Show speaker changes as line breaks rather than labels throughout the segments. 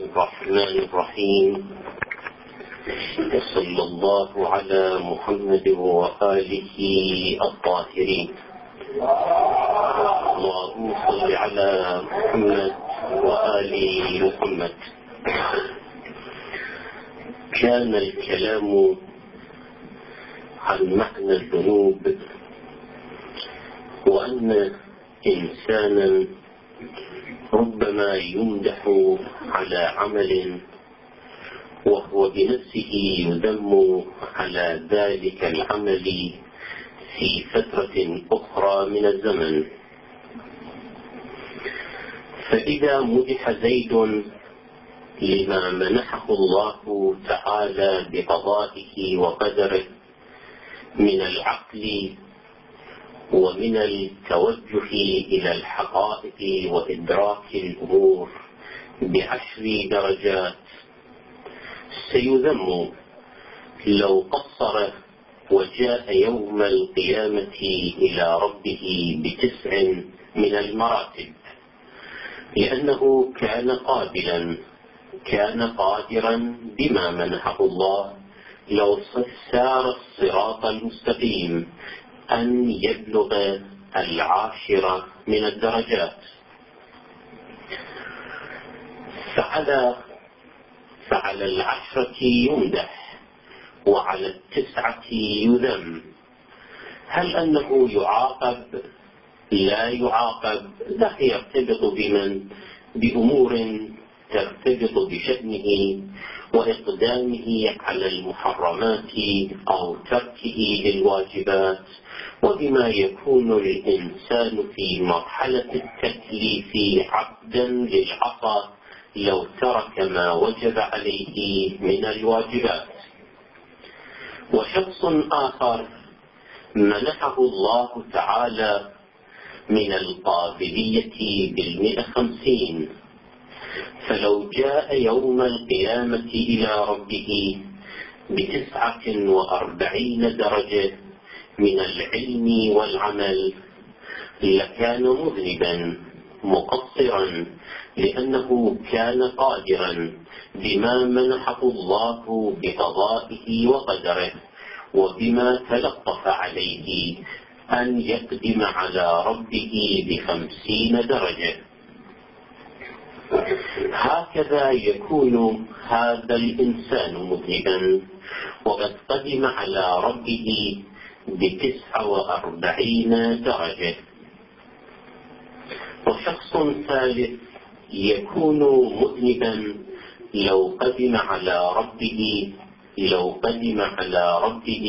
الرحمن الرحيم. وصلى الله على محمد وآله الطاهرين. اللهم صل على محمد وآل محمد. كان الكلام عن معنى الذنوب، وأن إنسانا ربما يمدح على عمل وهو بنفسه يذم على ذلك العمل في فترة أخرى من الزمن. فإذا مدح زيد لما منحه الله تعالى بقضائه وقدره من العقل ومن التوجه إلى الحقائق وإدراك الأمور ب10 درجات، سيذم لو قصر وجاء يوم القيامة إلى ربه ب9 من المراتب، لأنه كان قادرا بما منحه الله لو سار الصراط المستقيم أن يبلغ 10 من الدرجات. فعلى 10 يمدح وعلى 9 يذم. هل أنه يعاقب؟ لا يعاقب، لا يرتبط بأمور ترتبط بشأنه وإقدامه على المحرمات أو تركه للواجبات، وبما يكون الإنسان في مرحلة التكليف عبدا للعطاء لو ترك ما وجب عليه من الواجبات. وشخص آخر منحه الله تعالى من القابلية ب150، فلو جاء يوم القيامة إلى ربه ب49 درجة من العلم والعمل لكان مذنبا مقصرا، لأنه كان قادرا بما منحه الله بقضائه وقدره وبما تلطف عليه أن يقدم على ربه ب50 درجة. هكذا يكون هذا الإنسان مذنبا وقد قدم على ربه ب49 درجة. وشخص ثالث يكون مذنبا لو قدم على ربه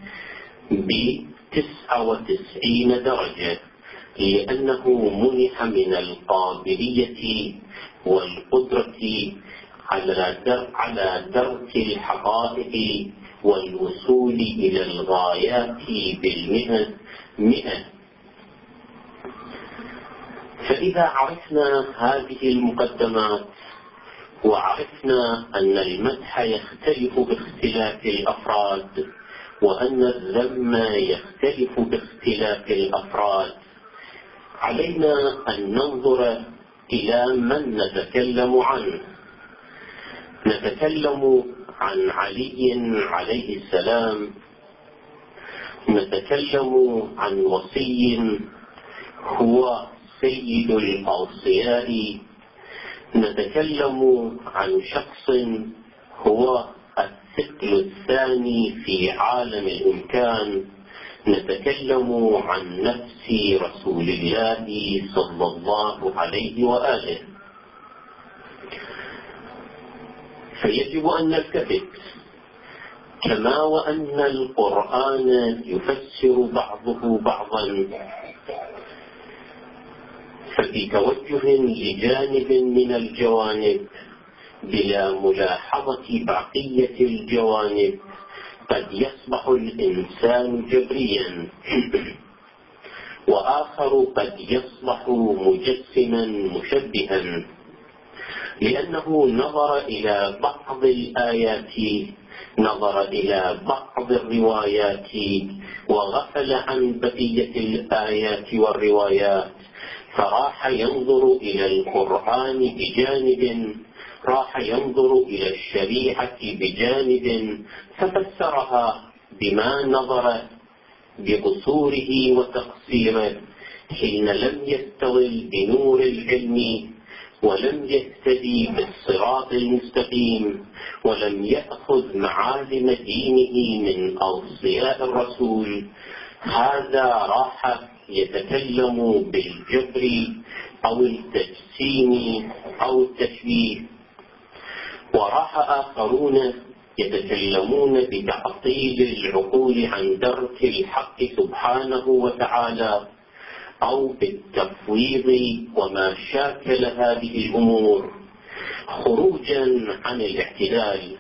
ب99 درجة، لأنه منح من القابلية والقدرة على درك الحقائق والوصول إلى الغايات ب100. فإذا عرفنا هذه المقدمات وعرفنا أن المدح يختلف باختلاف الأفراد وأن الذم يختلف باختلاف الأفراد، علينا أن ننظر إلى من نتكلم عنه. نتكلم عن علي عليه السلام، نتكلم عن وصي هو سيد الأوصياء، نتكلم عن شخص هو الثقل الثاني في عالم الإمكان، نتكلم عن نفس رسول الله صلى الله عليه وآله. فيجب أن نلتفت، كما وأن القرآن يفسر بعضه بعضا، ففي توجه لجانب من الجوانب بلا ملاحظة بقية الجوانب قد يصبح الإنسان جبريا، وآخر قد يصبح مجسما مشبها، لأنه نظر إلى بعض الآيات، نظر إلى بعض الروايات وغفل عن بقية الآيات والروايات، فراح ينظر إلى القرآن بجانب راح ينظر إلى الشريعة بجانب ففسرها بما نظر بقصوره وتقصيره، حين لم يستظل بنور العلم ولم يهتدي بالصراط المستقيم ولم يأخذ معالم دينه من أوصياء الرسول. هذا راح يتكلم بالجبر أو التجسيم أو التشبيه، وراح آخرون يتكلمون بتعطيل العقول عن درك الحق سبحانه وتعالى أو بالتفويض وما شاكل هذه الأمور خروجا عن الاعتدال.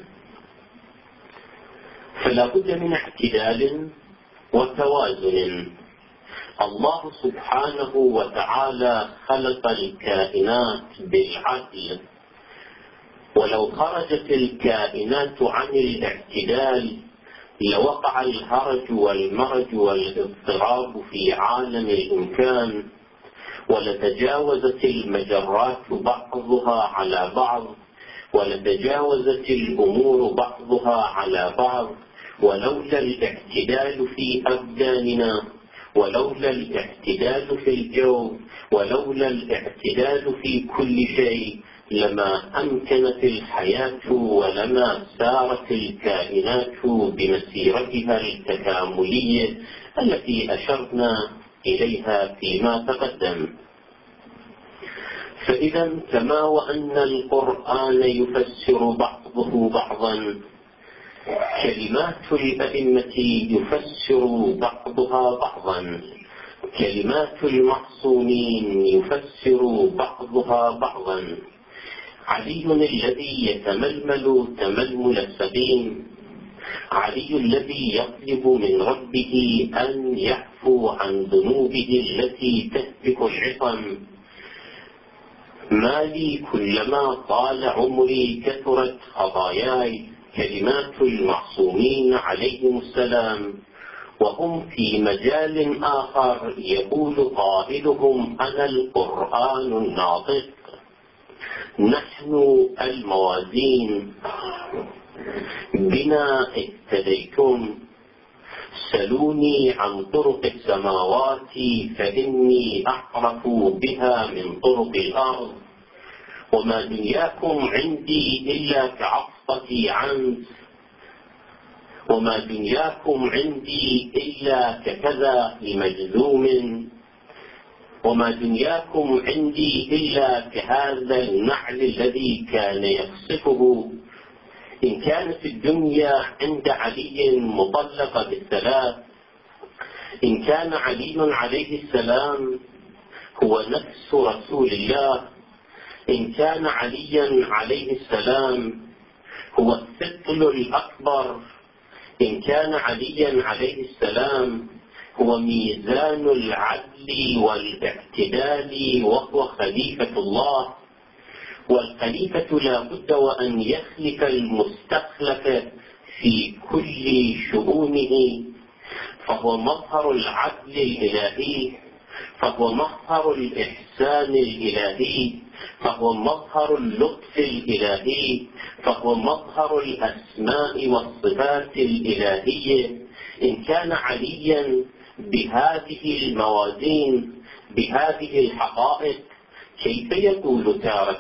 فلا بد من اعتدال وتوازن. الله سبحانه وتعالى خلق الكائنات بالعدل، ولو خرجت الكائنات عن الاعتدال لوقع الهرج والمرج والاضطراب في عالم الإمكان، ولتجاوزت المجرات بعضها على بعض، ولتجاوزت الأمور بعضها على بعض. ولولا الاعتدال في أبداننا، ولولا الاعتدال في الجو، ولولا الاعتدال في كل شيء لما أمكنت الحياة ولما سارت الكائنات بمسيرتها التكاملية التي أشرنا إليها فيما تقدم. فإذا كما وأن القرآن يفسر بعضه بعضا، كلمات الأئمة يفسر بعضها بعضا، كلمات المعصومين يفسر بعضها بعضا. علي الذي يتململ تململ السقيم، علي الذي يطلب من ربه أن يعفو عن ذنوبه التي تهتك العصم. ما لي كلما طال عمري كثرت خطاياي، كلمات المعصومين عليهم السلام. وهم في مجال آخر يقول قائلهم أنا القرآن الناطق، نحن الموازين، بنا اهتديتم، سلوني عن طرق السماوات فإني أعرف بها من طرق الأرض، وما دنياكم عندي إلا كعصفة عنز، وما دنياكم عندي إلا ككذا لمجذوم، وما دنياكم عندي إلا كهذا النعل الذي كان يقصفه. إن كانت الدنيا عند علي مطلقة بالثلاث، إن كان علي عليه السلام هو نفس رسول الله، إن كان عليا عليه السلام هو الثقل الأكبر، إن كان عليا عليه السلام هو ميزان العدل والاعتدال وهو خليفة الله. والخليفة لا بد وأن يخلف المستخلف في كل شؤونه، فهو مظهر العدل الإلهي، فهو مظهر الإحسان الإلهي، فهو مظهر اللطف الإلهي، فهو مظهر الأسماء والصفات الإلهية. إن كان عليا بهذه الموازين بهذه الحقائق، كيف يقول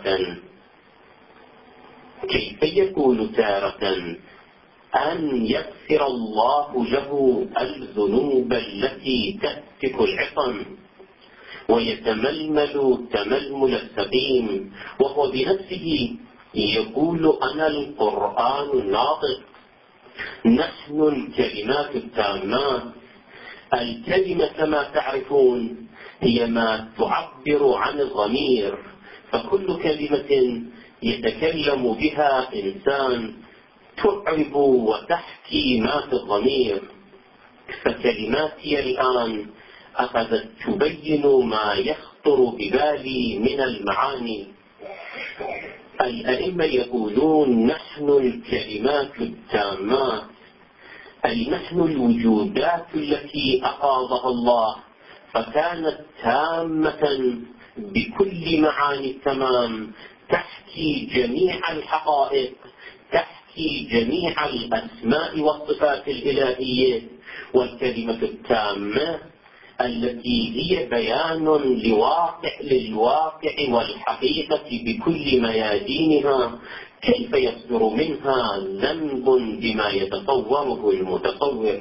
تارة أن يغفر الله له الذنوب التي تهتك العصم ويتململ تململ السقيم، وهو بنفسه يقول أنا القرآن الناطق، نحن الكلمات التامات. الكلمة كما تعرفون هي ما تعبر عن الضمير، فكل كلمة يتكلم بها إنسان تعرب وتحكي ما في الضمير. فكلماتي الآن أخذت تبين ما يخطر ببالي من المعاني. الأئمة يقولون نحن الكلمات التامات، أي نحن الوجودات التي أقاضها الله فكانت تامة بكل معاني التمام، تحكي جميع الحقائق، تحكي جميع الأسماء والصفات الإلهية، والكلمة التامة التي هي بيان للواقع والحقيقة بكل ميادينها، كيف يصدر منها ذنب بما يتصوره المتصور؟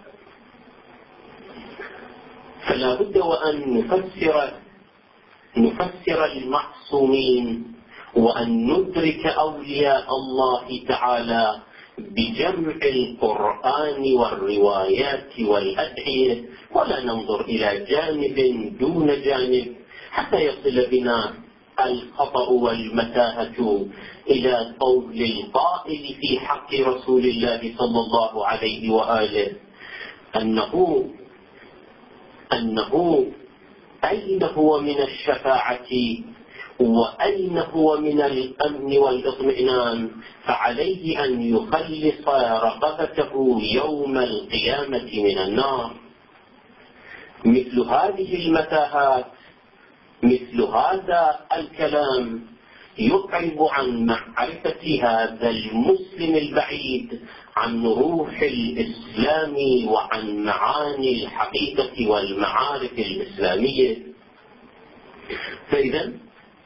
فلا بد وأن نفسر المعصومين، وأن ندرك أولياء الله تعالى بجمع القرآن والروايات والأدعية، ولا ننظر إلى جانب دون جانب حتى يصل بنا الخطأ والمتاهة إلى قول القائل في حق رسول الله صلى الله عليه وآله أنه أين هو من الشفاعة وأين هو من الأمن والإطمئنان؟ فعليه أن يخلص رقبته يوم القيامة من النار. مثل هذه المتاهات، مثل هذا الكلام يقرب عن معرفة هذا المسلم البعيد عن روح الإسلام وعن معاني الحقيقة والمعارف الإسلامية. فإذا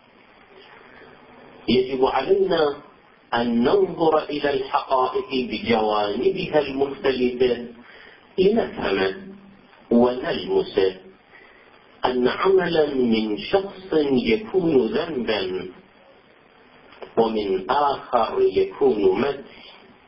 يجب علينا أن ننظر إلى الحقائق بجوانبها المختلفة لنفهم ونلمس أن عملا من شخص يكون ذنبا ومن آخر يكون مدح.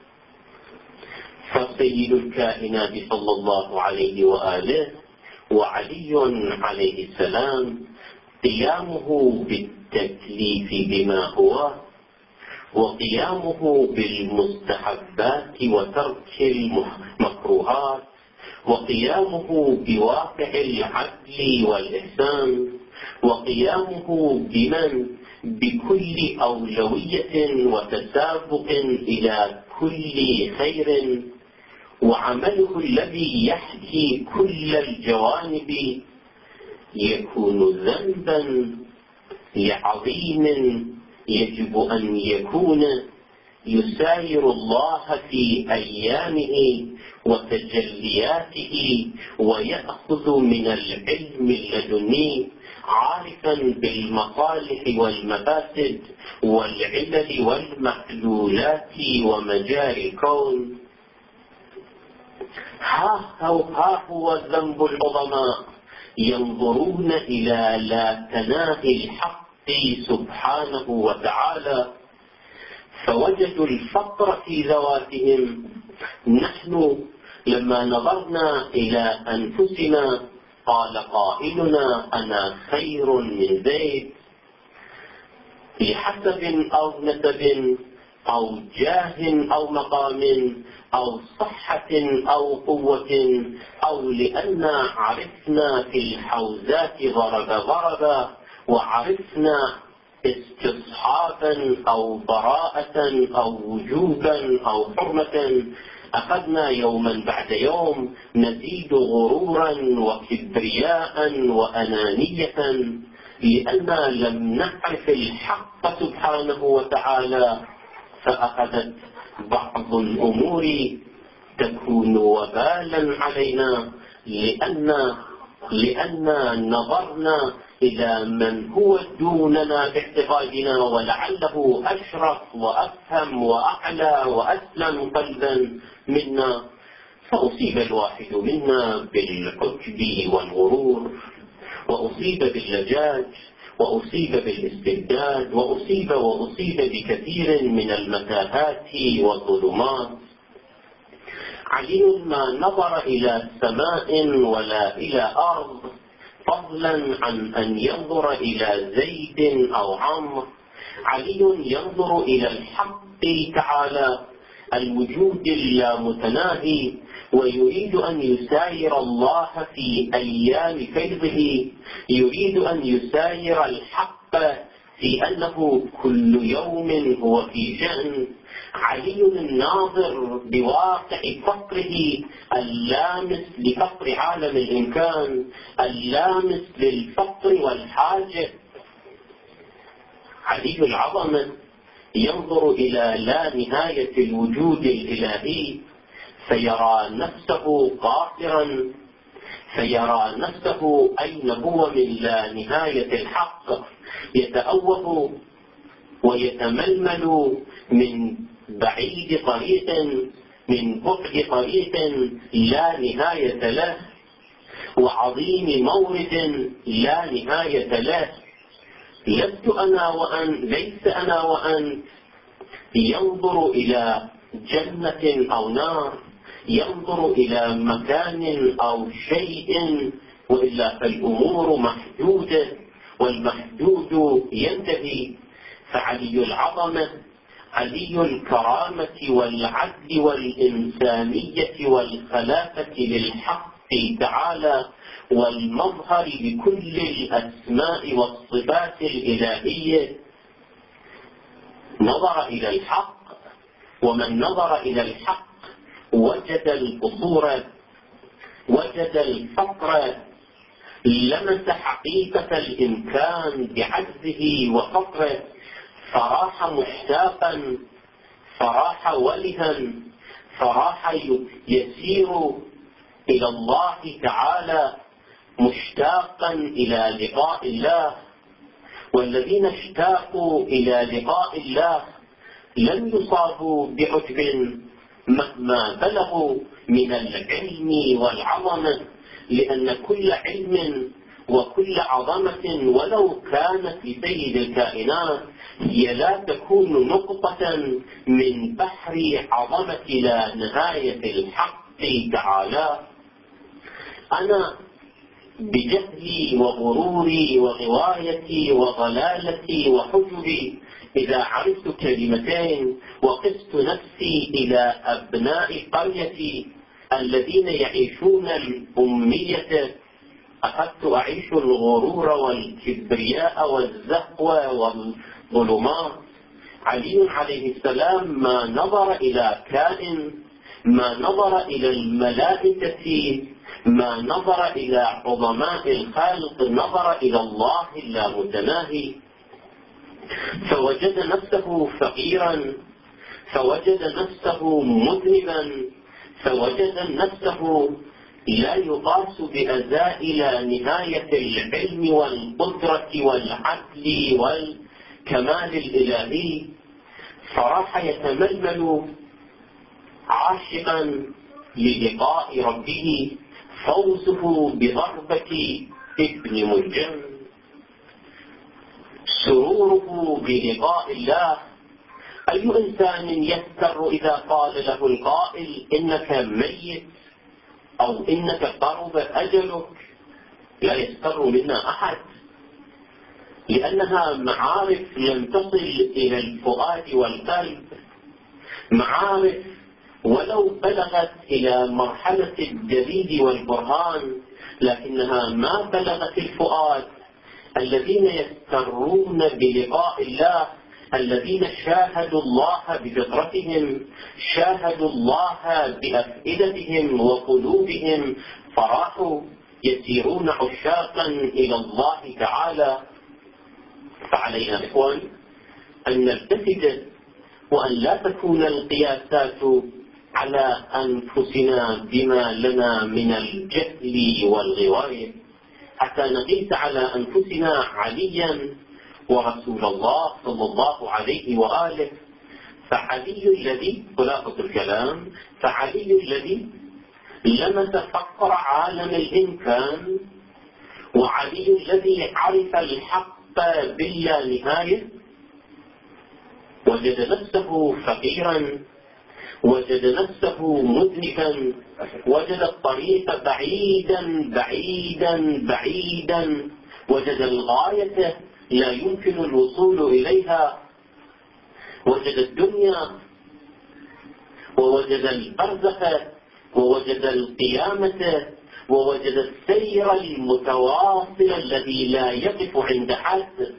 فسيد الكائنات صلى الله عليه وآله وعلي عليه السلام قيامه بالتكليف بما هو، وقيامه بالمستحبات وترك المكروهات، وقيامه بواقع العدل والإحسان، وقيامه بكل أولوية وتسابق إلى كل خير، وعمله الذي يحكي كل الجوانب يكون ذنبا عظيم يجب أن يكون يساير الله في أيامه وتجلياته، ويأخذ من العلم اللدني عارفا بالمصالح والمفاسد والعلل والمحلولات ومجاري الكون. ها هو الذنب العظماء ينظرون إلى لا تناهي الحق سبحانه وتعالى، فوجدوا الفقر في ذواتهم. نحن لما نظرنا إلى أنفسنا قال قائلنا أنا خير من زيد، لحسب أو نسب أو جاه أو مقام أو صحة أو قوة، أو لأن عرفنا في الحوزات ضربا وعرفنا استصحابا أو براءة أو وجوبا أو حرمة، أخذنا يوما بعد يوم نزيد غرورا وكبرياء وأنانية، لأننا لم نعرف الحق سبحانه وتعالى، فأخذت بعض الأمور تكون وبالا علينا، لأن نظرنا إلى من هو دوننا باعتقادنا ولعله أشرف وأفهم وأعلى وأسلم قلبا منا، فأصيب الواحد منا بالعجب والغرور، وأصيب باللجاج، وأصيب بالاستبداد، وأصيب بكثير من المتاهات والظلمات. علي ما نظر إلى سماء ولا إلى أرض، فضلا عن أن ينظر إلى زيد أو عمرو. علي ينظر إلى الحق تعالى الوجود اللامتناهي، ويريد أن يساير الله في أيام فيضه، يريد أن يساير الحق في أنه كل يوم هو في شأن. علي الناظر بواقع فقره اللامس لفقر عالم الإمكان، اللامس للفقر والحاجة. علي العظمة ينظر إلى لا نهاية الوجود الإلهي فيرى نفسه قاصرا، فيرى نفسه أين هو من لا نهاية الحق، يتأوه ويتململ من بعيد طريق، من بعد طريق لا نهاية له، وعظيم مورد لا نهاية له. لست أنا وأن، ليس أنا وأن ينظر إلى جنة أو نار، ينظر إلى مكان أو شيء، وإلا فالأمور محدودة والمحدود ينتهي. فعلي العظمة علي الكرامة والعدل والإنسانية والخلافة للحق تعالى، والمظهر لكل الأسماء والصفات الإلهية. نظر إلى الحق، ومن نظر إلى الحق وجد القصور، وجد الفقر، لمس حقيقة الإمكان بعجزه وفقره، فراح مشتاقا، فراح ولها، فراح يسير إلى الله تعالى مشتاقا إلى لقاء الله. والذين اشتاقوا إلى لقاء الله لم يصابوا بعجب مهما بلغوا من العلم والعظمة، لأن كل علم وكل عظمة ولو كانت لسيد الكائنات هي لا تكون نقطة من بحر عظمة لا نهاية الحق تعالى. أنا بجهلي وغروري وغوايتي وضلالتي وحجبي إذا عرفت كلمتين وقست نفسي إلى أبناء قريتي الذين يعيشون الأمية، أخذت أعيش الغرور والكبرياء والزهو والظلمات. علي عليه السلام ما نظر إلى كائن، ما نظر إلى الملائكة، ما نظر إلى عظماء الخلق، نظر إلى الله اللامتناهي، فوجد نفسه فقيرا، فوجد نفسه مذنبا، فوجد نفسه لا يقاس بأزائل نهاية العلم والقدرة والعدل والكمال الإلهي، فراح يتململ عاشقا للقاء ربه، فوزه بضربة ابن ملجم، سروره بلقاء الله. أي إنسان يسر إذا قال له القائل إنك ميت أو إنك قرب أجلك؟ لا يسر منا أحد، لأنها معارف لم تصل إلى الفؤاد والقلب، معارف ولو بلغت إلى مرحلة الدليل والبرهان لكنها ما بلغت الفؤاد. الذين يسرون بلقاء الله الذين شاهدوا الله بفطرتهم، شاهدوا الله بأفئدتهم وقلوبهم، فراحوا يسيرون عشاقا إلى الله تعالى. فعلينا إخوان أن نلتفت وأن لا تكون القياسات على أنفسنا بما لنا من الجهل والغواية، حتى نقيس على أنفسنا عليا ورسول الله صلى الله عليه وآله. فعلي الذي، خلاصة الكلام، فعلي الذي لمس فقر عالم الإمكان، وعلي الذي عرف الحق بلا نهاية، وجد نفسه فقيرا، وجد نفسه مذنبا، وجد الطريق بعيدا بعيدا بعيدا، وجد الغاية لا يمكن الوصول إليها، وجد الدنيا، ووجد البرزخ، ووجد القيامة، ووجد السير المتواصل الذي لا يقف عند حد،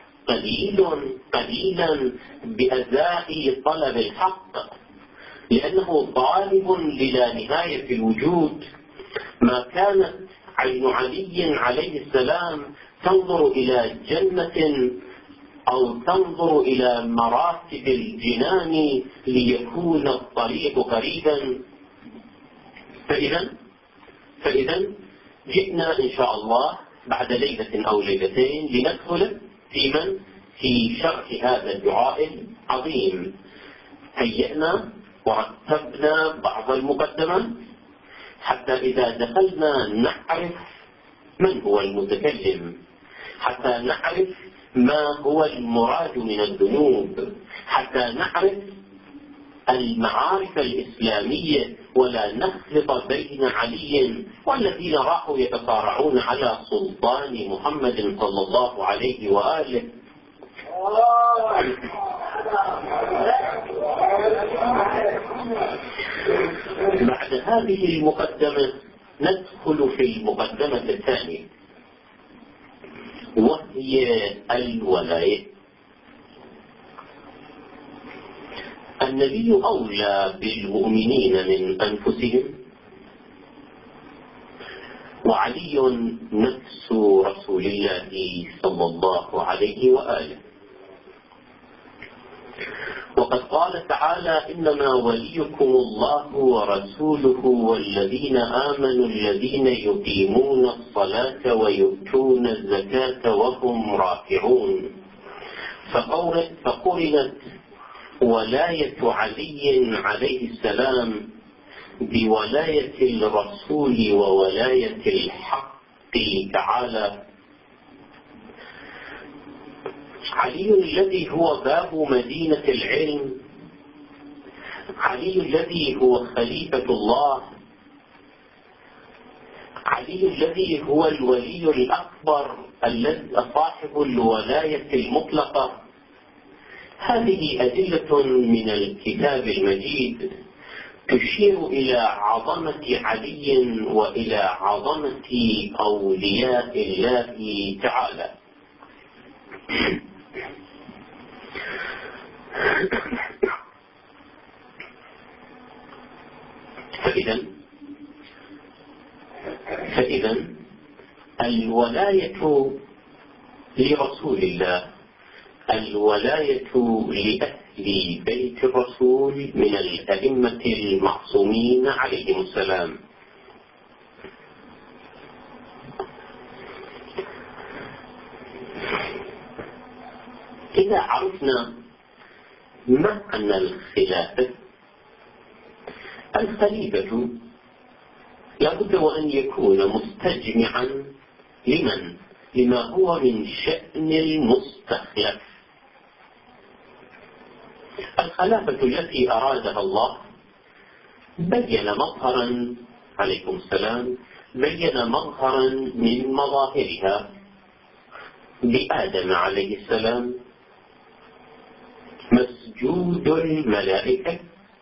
قليلا بأزاء طلب الحق، لأنه طالب للا نهاية في الوجود. ما كانت عين علي عليه السلام تنظر إلى جنة أو تنظر إلى مراتب الجنان ليكون الطريق قريبا. فإذا جئنا إن شاء الله بعد ليلة أو ليلتين لندخل في شرح هذا الدعاء العظيم. هيئنا ورتبنا بعض المقدمات حتى إذا دخلنا نعرف من هو المتكلم، حتى نعرف ما هو المراد من الذنوب، حتى نعرف المعارف الإسلامية، ولا نخلط بين علي والذين راحوا يتصارعون على سلطان محمد صلى الله عليه وآله. بعد هذه المقدمة ندخل في المقدمة الثانية، وهي الولاية. النبي أولى بالمؤمنين من أنفسهم، وعلي نفس رسول الله صلى الله عليه وآله. وقد قال تعالى: إنما وليكم الله ورسوله والذين آمنوا الذين يقيمون الصلاة ويؤتون الزكاة وهم راكعون. فقرنت ولاية علي عليه السلام بولاية الرسول وولاية الحق تعالى. علي الذي هو باب مدينة العلم، علي الذي هو خليفة الله، علي الذي هو الولي الأكبر الذي صاحب الولاية المطلقة. هذه أدلة من الكتاب المجيد تشير إلى عظمة علي وإلى عظمة أولياء الله تعالى. فإذا الولاية لرسول الله، الولاية لأهل بيت الرسول من الأئمة المعصومين عليهم السلام. إذا عرفنا معنى الخلافة، الخليفة لابد وأن يكون مستجمعا لما هو من شأن المستخلف. الخلافة التي أرادها الله بين مظهرا عليكم السلام، بين مظهرا من مظاهرها بآدم عليه السلام مسجود الملائكة،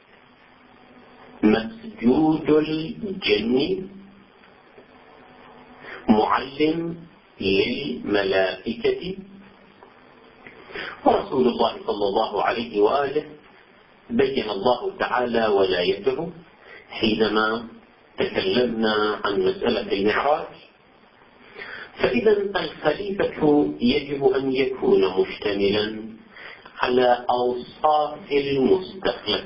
مسجود الجن، معلم للملائكة. ورسول الله صلى الله عليه وآله بين الله تعالى ولايته حينما تكلمنا عن مسألة المعراج. فإذا الخليفة يجب أن يكون مشتملا على أوصاف المستخلف.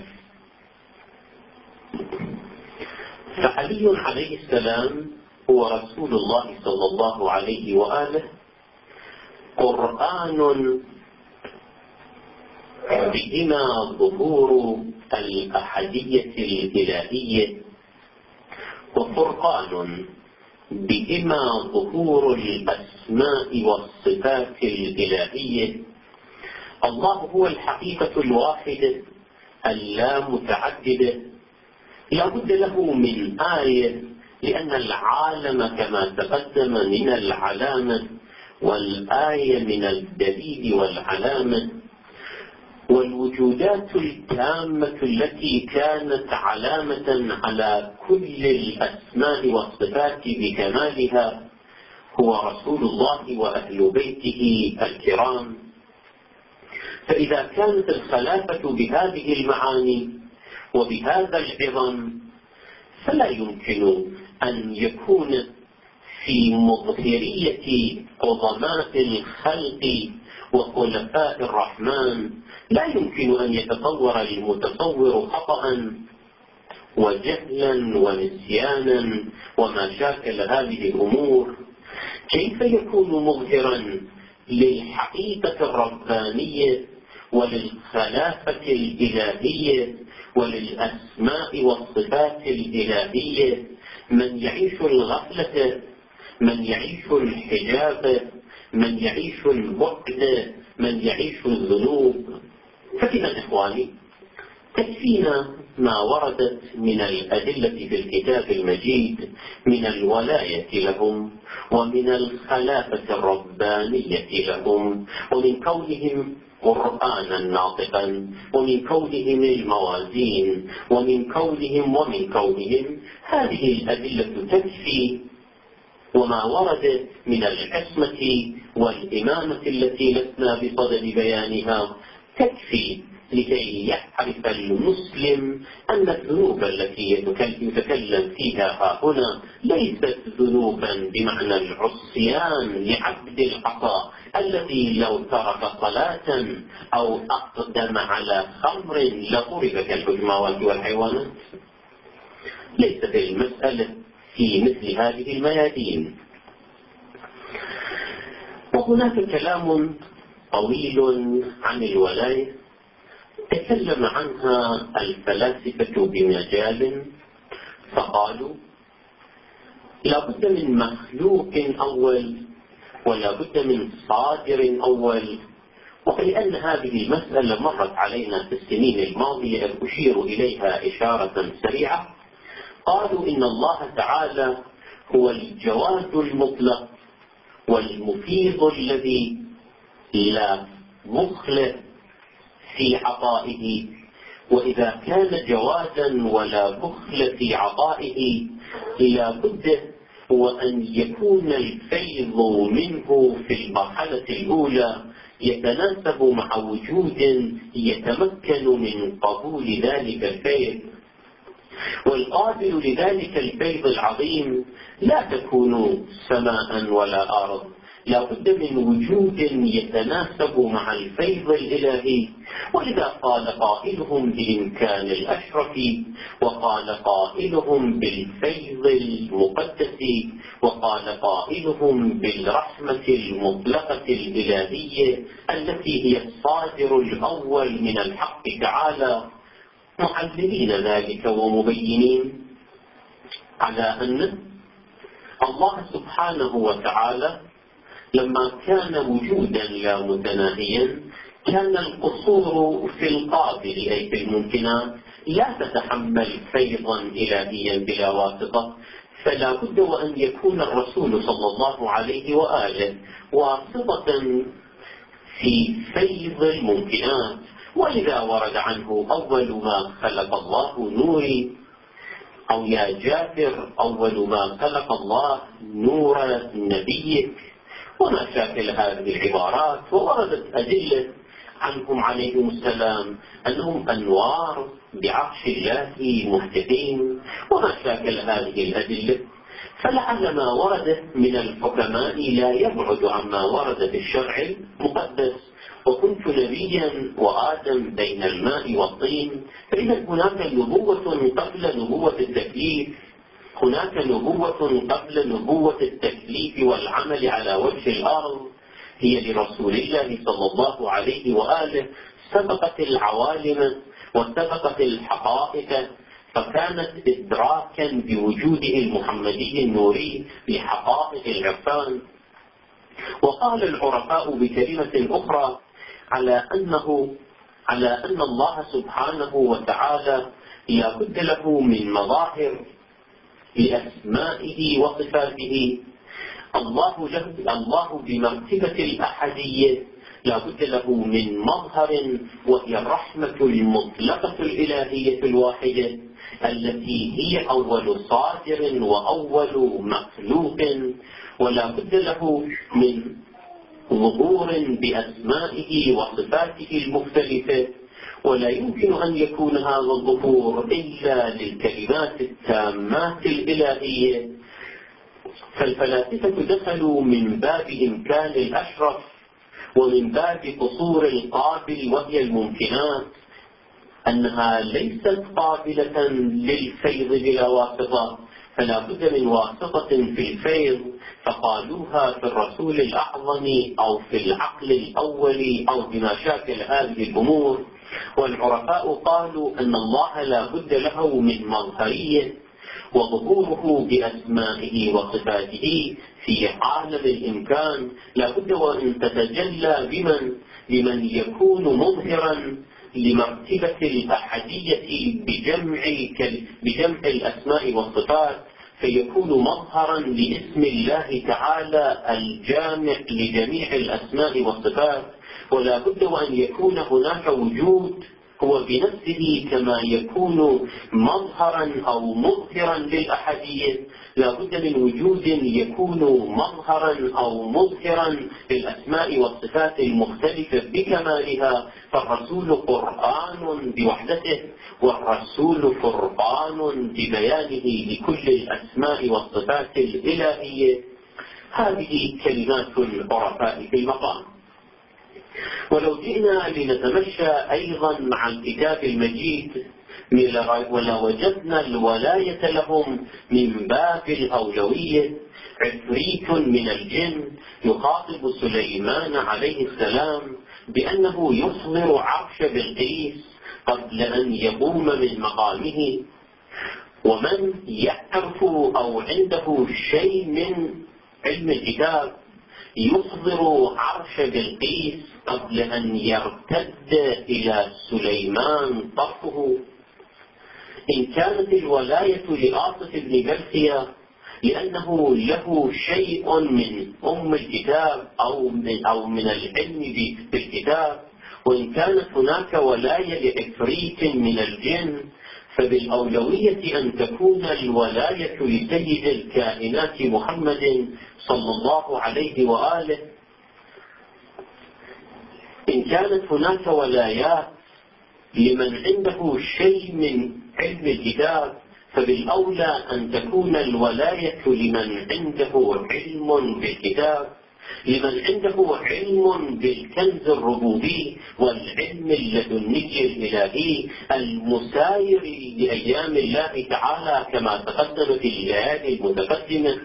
فعلي عليه السلام هو رسول الله صلى الله عليه وآله، قرآن بهما ظهور الأحدية الإلهية، وفرقان بهما ظهور الأسماء والصفات الإلهية. الله هو الحقيقة الواحدة اللامتعددة، لا بد له من آية، لأن العالم كما تقدم من العلامة، والآية من الدليل والعلامة. والوجودات التامة التي كانت علامة على كل الأسماء والصفات بكمالها هو رسول الله وأهل بيته الكرام. فإذا كانت الخلافة بهذه المعاني وبهذا العظم، فلا يمكن أن يكون في مظهرية عظماء الخلق وخلفاء الرحمن لا يمكن أن يتصور المتصور خطأ وجهلا ونسيانا وما شاكل هذه الأمور كيف يكون مظهرا للحقيقة الربانية وللخلافة الإلهية وللأسماء والصفات الإلهية من يعيش الغفلة، من يعيش الحجاب، من يعيش البعد، من يعيش الذنوب؟ فإذا إخواني تكفينا ما وردت من الأدلة في الكتاب المجيد من الولاية لهم ومن الخلافة الربانية لهم ومن كونهم قرآنا ناطقا ومن كونهم الموازين ومن كونهم هذه الأدلة تكفي، وما ورد من العصمة والإمامة التي لسنا بصدد بيانها تكفي لكي يعرف المسلم أن الذنوب التي يتكلم فيها هنا ليست ذنوبا بمعنى العصيان لعبد العصا الذي لو ترك صلاة أو أقدم على خمر لضرب كالحجماوات والحيوانات. ليست المسألة في مثل هذه الميادين. وهناك كلام طويل عن الولاية تكلم عنها الفلاسفة بمجال، فقالوا لا بد من مخلوق أول ولا بد من صادر أول. ولأن هذه المسألة مرت علينا في السنين الماضية أشير إليها إشارة سريعة، قالوا إن الله تعالى هو الجواد المطلق والمفيض الذي لا بخل في عطائه، وإذا كان جوادا ولا بخل في عطائه لا بد وأن يكون الفيض منه في المرحلة الأولى يتناسب مع وجود يتمكن من قبول ذلك الفيض، والقابل لذلك الفيض العظيم لا تكون سماء ولا أرض، لا بد من وجود يتناسب مع الفيض الإلهي. ولذا قال قائلهم بإمكان الأشرف، وقال قائلهم بالفيض المقدس، وقال قائلهم بالرحمة المطلقة الإلهية التي هي الصادر الأول من الحق تعالى، معللين ذلك ومبينين على أن الله سبحانه وتعالى لما كان وجودا لا متناهيا كان القصور في القابل أي في الممكنات لا تتحمل فيضا إلهيا بلا واسطة، فلا بد وأن يكون الرسول صلى الله عليه وآله واسطة في فيض الممكنات. ولذا ورد عنه أول ما خلق الله نوري، أو يا جابر أول ما خلق الله نور نبيك، وما شاكل هذه العبارات. ووردت أدلة عنهم عليهم السلام أنهم أنوار بعرش الله مهتدين، وما شاكل هذه الأدلة. فلعل ما ورد من الحكماء لا يبعد عما ورد في الشرع المقدس، وكنت نبيا وآدم بين الماء والطين. فإذا هناك نبوة قبل نبوة التكليف، هناك نبوة قبل نبوة التكليف والعمل على وجه الأرض، هي لرسول الله صلى الله عليه وآله، سبقت العوالم وسبقت الحقائق، فكانت إدراكا بوجوده المحمدي النوري لحقائق العرفان. وقال العرفاء بكلمة أخرى على أن الله سبحانه وتعالى لا بد له من مظاهر لأسمائه وصفاته. الله بمرتبة الأحدية لا بد له من مظهر، وهي الرحمة المطلقة الإلهية الواحدة التي هي أول صادر وأول مخلوق، ولا بد له من ظهور بأسمائه وصفاته المختلفة، ولا يمكن أن يكون هذا الظهور إلا للكلمات التامات الإلهية. فالفلاسفة دخلوا من باب إمكان الأشرف ومن باب قصور القابل وهي الممكنات أنها ليست قابلة للفيض بلا واسطة، فلا بد من واسطة في الفيض، فقالوها في الرسول الأعظم أو في العقل الأول أو بما شاكل هذه الأمور. والعرفاء قالوا أن الله لا بد له من مظهرية، وظهوره بأسمائه وصفاته في عالم الإمكان لا بد وأن تتجلى بمن يكون مظهرا لمرتبة الأحدية بجمع الأسماء والصفات، فيكون مظهرا لاسم الله تعالى الجامع لجميع الأسماء والصفات. ولا بد وأن يكون هناك وجود هو بنفسه كما يكون مظهرا أو مظهرا للأحدية، لا بد من وجود يكون مظهرا أو مظهرا للأسماء والصفات المختلفة بكمالها. فالرسول قرآن بوحدته، والرسول فرقان ببيانه لكل الأسماء والصفات الإلهية. هذه كلمات العرفاء في المقام. ولو جئنا لنتمشى أيضا مع الكتاب المجيد ولوجدنا الولاية لهم من باب الأولوية. عفريت من الجن يخاطب سليمان عليه السلام بأنه يصدر عرش بلقيس قبل أن يقوم من مقامه. ومن يعرف أو عنده شيء من علم الكتاب يصدر عرش بلقيس قبل أن يرتد إلى سليمان طرفه. إن كانت الولاية لآصف بن برخيا لأنه له شيء من الكتاب أو من العلم بالكتاب، وإن كانت هناك ولاية لعفريت من الجن، فبالأولوية أن تكون الولاية لسيد الكائنات محمد صلى الله عليه وآله. إن كانت هناك ولايات لمن عنده شيء من علم الكتاب، فبالأولى أن تكون الولاية لمن عنده علم بالكتاب، لمن عنده علم بالكنز الربوبي والعلم اللدني الإلهي المساير لأيام الله تعالى كما تقدم في الليالي المتقدمة.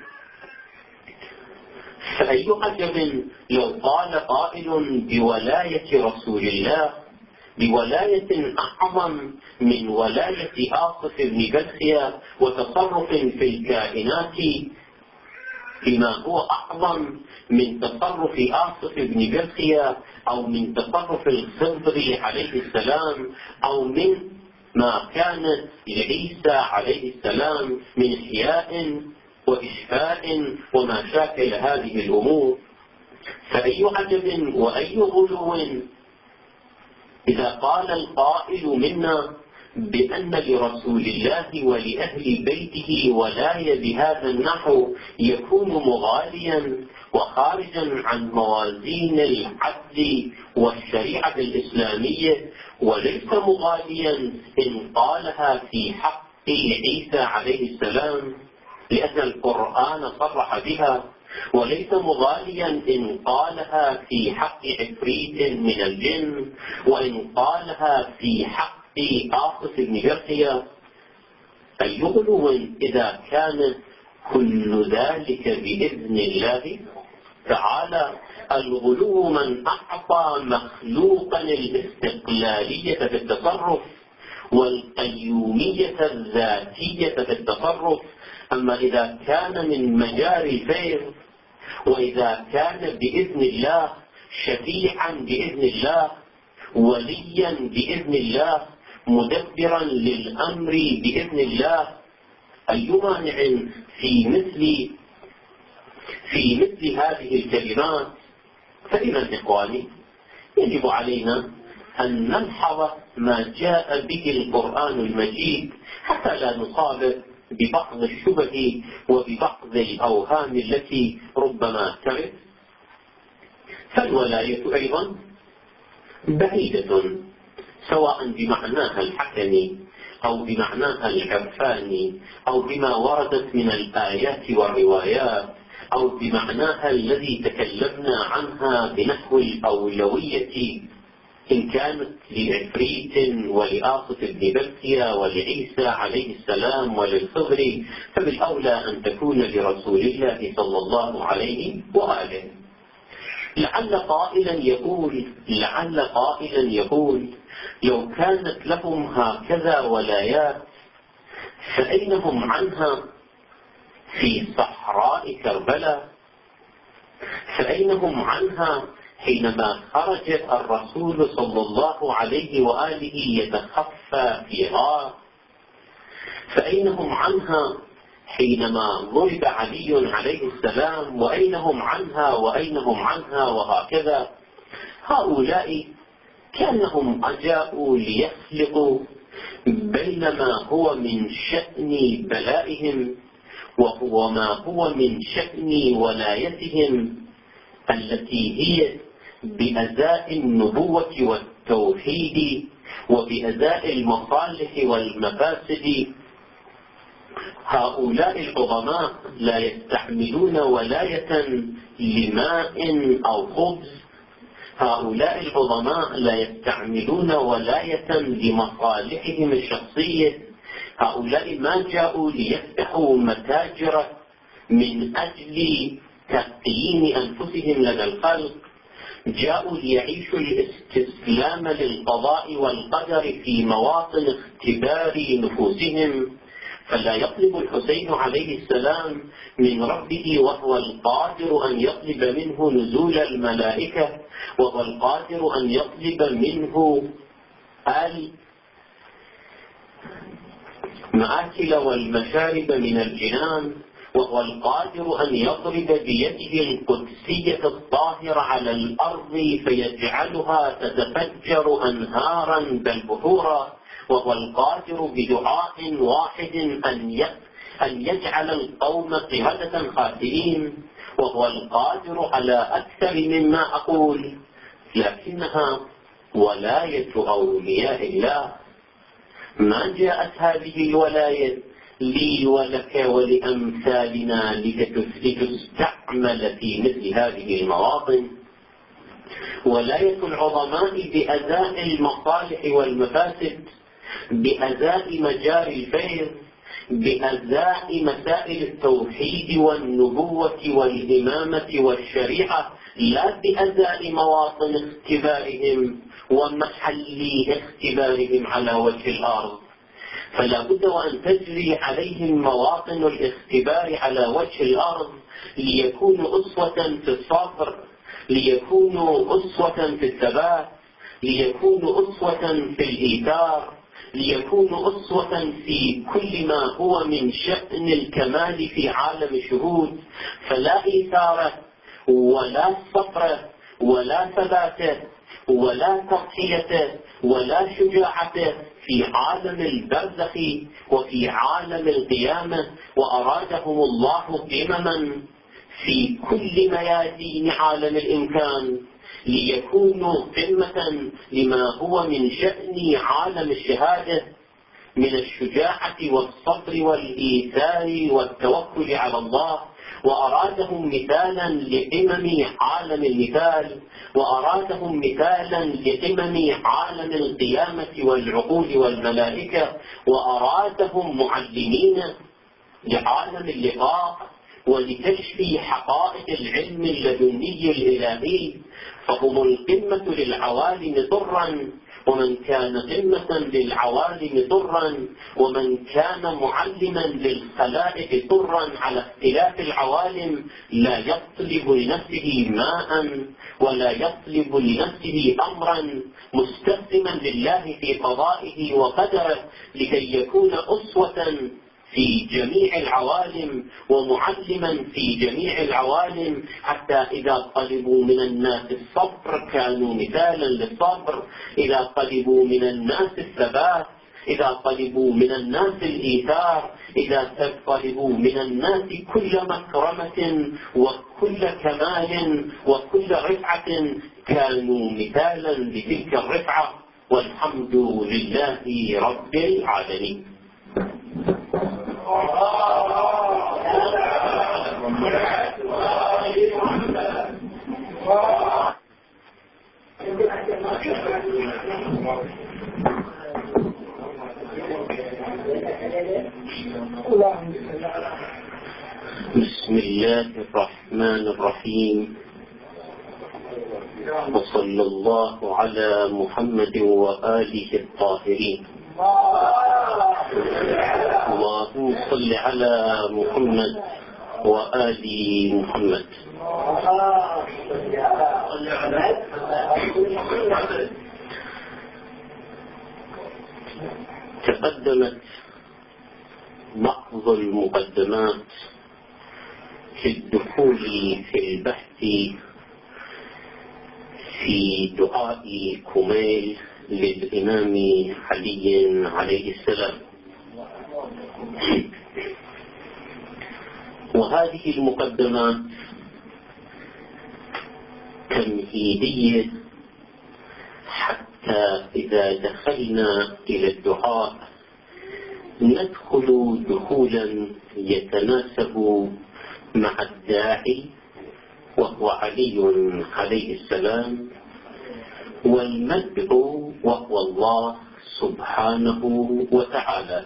فأي عجب لو قال قائل بولاية رسول الله، بولاية أعظم من ولاية آصف بن برخيا وتصرف في الكائنات فيما هو أعظم من تصرف آصف بن برخيا أو من تصرف الخضر عليه السلام أو من ما كان لعيسى عليه السلام من إحياء وإشفاء وما شاكل هذه الأمور. فأي عجب وأي غلو إذا قال القائل منا بأن لرسول الله ولأهل بيته ولاية بهذا النحو يكون مغاليا وخارجا عن موازين العدل والشريعة الإسلامية، وليس مغاليا إن قالها في حق عيسى عليه السلام لأن القرآن صرح بها، وليس مغاليا إن قالها في حق عفريت من الجن، وإن قالها في حق آصف بن برخيا. أي غلو إذا كان كل ذلك بإذن الله تعالى. الغلو من أعطى مخلوقا الاستقلالية في التصرف والقيومية الذاتية في التصرف. أما إذا كان من مجاري الفيض، وإذا كان بإذن الله، شفيعا بإذن الله، وليا بإذن الله، مدبرا للأمر بإذن الله، أي مانع في مثل هذه الكلمات؟ فإذا إخواني يجب علينا أن نلحظ ما جاء به القرآن المجيد حتى لا نصاب ببعض الشبه وببعض الأوهام التي ربما ترد. فالولاية أيضا بعيدة سواء بمعناها الحكمي أو بمعناها العرفاني أو بما وردت من الآيات والروايات أو بمعناها الذي تكلمنا عنها بنحو الأولوية إن كانت لعفريت ولآصف بن بركيا ولعيسى عليه السلام وللخضر، فبالأولى أن تكون لرسول الله صلى الله عليه وآله. لعل قائلا يقول لو كانت لهم هكذا ولايات فأين هم عنها في صحراء كربلاء؟ فأين هم عنها حينما خرج الرسول صلى الله عليه وآله يتخفى في غار؟ فأين هم عنها حينما ضرب علي عليه السلام؟ وأين هم عنها وهكذا. هؤلاء كأنهم أجاءوا ليخلقوا بين ما هو من شأن بلائهم وما هو من شأن ولايتهم التي هي بأزاء النبوة والتوحيد وبأزاء المصالح والمفاسد. هؤلاء العظماء لا يستحملون ولاية لماء أو خبز، هؤلاء العظماء لا يستعملون ولاية لمصالحهم الشخصية، هؤلاء ما جاءوا ليفتحوا متاجر من أجل تقييم أنفسهم لدى الخلق، جاءوا ليعيشوا الاستسلام للقضاء والقدر في مواطن اختبار نفوسهم. فلا يطلب الحسين عليه السلام من ربه وهو القادر أن يطلب منه نزول الملائكة، وهو القادر أن يطلب منه المآكل والمشارب من الجنان، وهو القادر أن يضرب بيده القدسية الطاهرة على الأرض فيجعلها تتفجر أنهارا بل بحورا، وهو القادر بدعاء واحد أن يجعل القوم قردة خاسئين، وهو القادر على أكثر مما أقول، لكنها ولاية أولياء الله. ما جاءت هذه الولاية لي ولك ولأمثالنا لتستعمل في مثل هذه المواطن. ولاية العظماء بأزاء المصالح والمفاسد، بأزاء مجاري الفيض، بأزاء مسائل التوحيد والنبوة والإمامة والشريعة، لا بأزاء مواطن اختبارهم ومحل اختبارهم على وجه الأرض. فلا بد وأن تجري عليهم مواطن الاختبار على وجه الأرض ليكونوا أسوة في الصبر، ليكونوا أسوة في الثبات، ليكونوا أسوة في الإيثار، ليكونوا أسوة في كل ما هو من شأن الكمال في عالم الشهود. فلا إيثار ولا صبر ولا ثبات ولا تضحية ولا شجاعة في عالم البرزخ وفي عالم القيامة، وأرادهم الله قمما في كل ميادين عالم الإمكان ليكونوا قمة لما هو من شأن عالم الشهادة من الشجاعة والصبر والإيثار والتوكل على الله، وأرادهم مثالا لقمم عالم المثال، وأرادهم مثالا لقمم عالم القيامة والعقول والملائكة، وأرادهم معلمين لعالم اللقاء ولكشف حقائق العلم اللدني الإلهي. فهم القمة للعوالم طرا، ومن كان قمة للعوالم طرا، ومن كان معلما للخلائق طرا على اختلاف العوالم لا يطلب لنفسه ماء ولا يطلب لنفسه أمرا، مستسلما لله في قضائه وقدره لكي يكون أسوة في جميع العوالم ومعلما في جميع العوالم، حتى إذا طلبوا من الناس الصبر كانوا مثالا للصبر، إذا طلبوا من الناس الثبات، إذا طلبوا من الناس الإيثار، إذا طلبوا من الناس كل مكرمة وكل كمال وكل رفعة كانوا مثالا لتلك الرفعة. والحمد لله رب العالمين. بسم الله الرحمن الرحيم. وصلى الله على محمد وآله الطاهرين. اللهم صل على محمد وآل محمد. تقدمت بعض المقدمات في الدخول في البحث في دعاء كميل للإمام علي عليه السلام، وهذه المقدمات تمهيدية حتى إذا دخلنا إلى الدعاء ندخل دخولا يتناسب مع الداعي وهو علي عليه السلام، والمدعو وهو الله سبحانه وتعالى.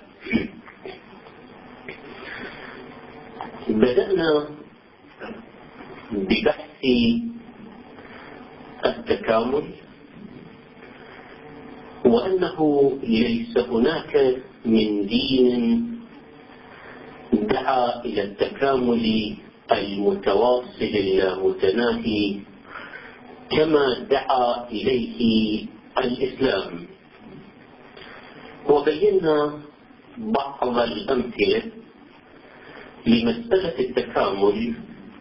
بدأنا ببحث التكامل، وأنه ليس هناك من دين دعا إلى التكامل المتواصل اللامتناهي كما دعا إليه الإسلام، وبينا بعض الأمثلة لمسألة التكامل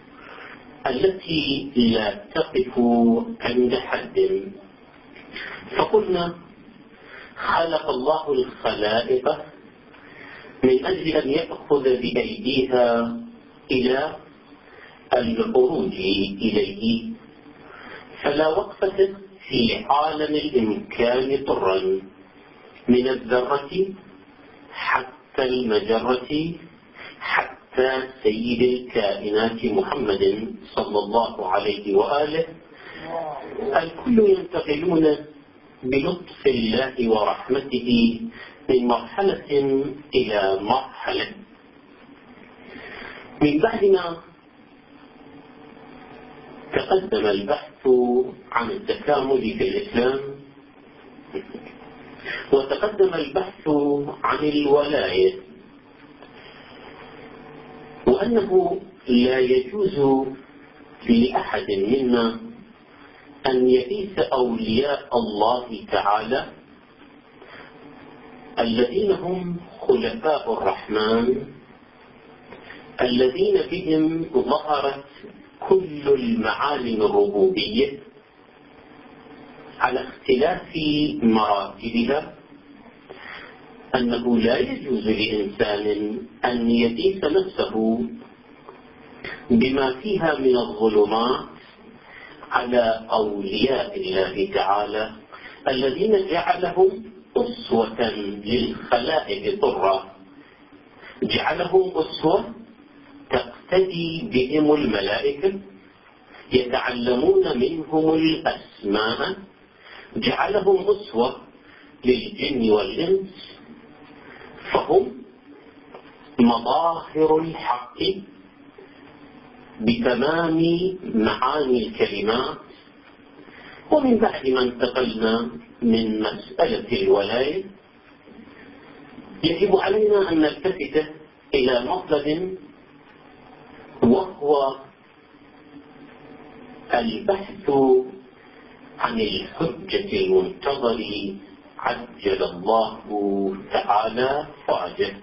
التي لا تقف عند حد. فقلنا خلق الله الخلائق من أجل أن يأخذ بأيديها إلى الخروج إليه، فلا وقفة في عالم الإمكان طرا من الذرة حتى المجرة حتى سيد الكائنات محمد صلى الله عليه وآله. الكل ينتقلون بلطف الله ورحمته من مرحلة إلى مرحلة. من بعد ما تقدم البحث عن التكامل في الإسلام، وتقدم البحث عن الولاية، وأنه لا يجوز لأحد منا أن يئيس أولياء الله تعالى الذين هم خلفاء الرحمن، الذين بهم ظهرت كل المعالم الربوبية على اختلاف مراتبها، أنه لا يجوز لإنسان أن يقيس نفسه بما فيها من الظلمات على أولياء الله تعالى الذين جعلهم أسوة للخلائق طرا، جعلهم أسوة تقتدي بهم الملائكة، يتعلمون منهم الأسماء، جعلهم أسوة للجن والإنس، فهم مظاهر الحق بتمام معاني الكلمات. ومن بعد ما انتقلنا من مسألة الولاية، يجب علينا أن نلتفت إلى مطلب، وهو البحث عن الحجة المنتظر عجل الله تعالى فرجه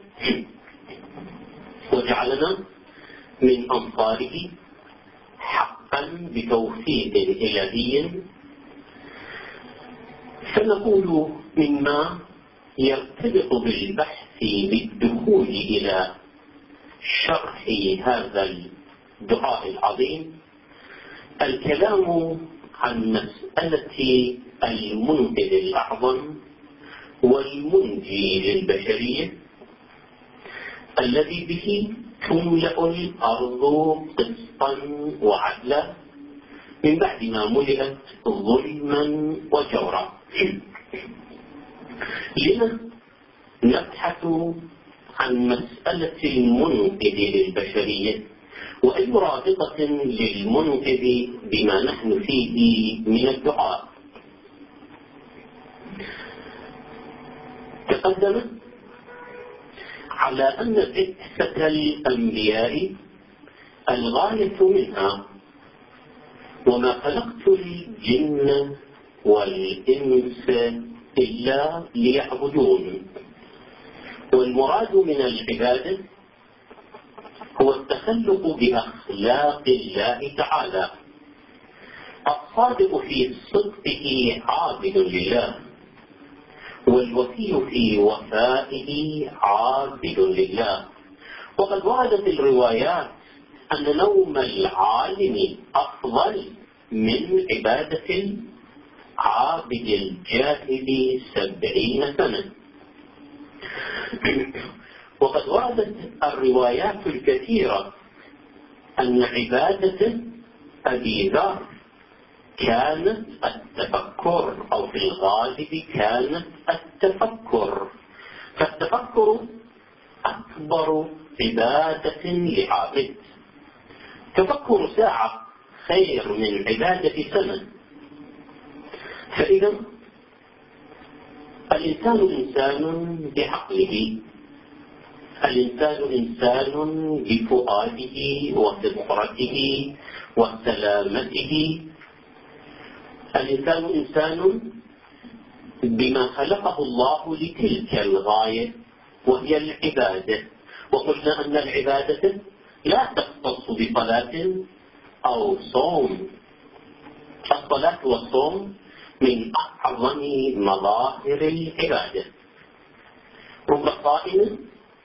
وجعلنا من أنصاره حقا بتوفيق إلهي. فنقول مما يرتبط بالبحث بالدخول إلى شرح هذا الدعاء العظيم الكلام عن مسألة المنقذ الأعظم والمنجي للبشرية الذي به تملأ الأرض قسطا وعدلا، من بعد ما ملئت ظلما وجورا. لما نبحث عن مسألة المنقذ للبشرية، وأي رابطة للمنقذ بما نحن فيه من الدعاء؟ تقدم على أن بعثة الأنبياء الغاية منها وما خلقت الجن والإنس إلا ليعبدون، والمراد من العبادة هو التخلق بأخلاق الله تعالى. الصادق في صدقه عابد لله، والوفي في وفائه عابد لله. وقد وردت الروايات أن نوم العالم أفضل من عبادة العابد الجاهل 70 سنة. وقد وردت الروايات الكثيرة أن عبادة أبي ذر كانت التفكر، أو في الغالب كانت التفكر، فالتفكر أكبر عبادة لعابد. تفكر ساعة خير من عبادة سنة. فإذا الإنسان إنسان بعقله، الإنسان إنسان بفؤاده وفطرته وسلامته، الإنسان إنسان بما خلقه الله لتلك الغاية وهي العبادة. وقلنا أن العبادة لا تختص بصلاة أو صوم. الصلاة والصوم من أعظم مظاهر العبادة. رب صائم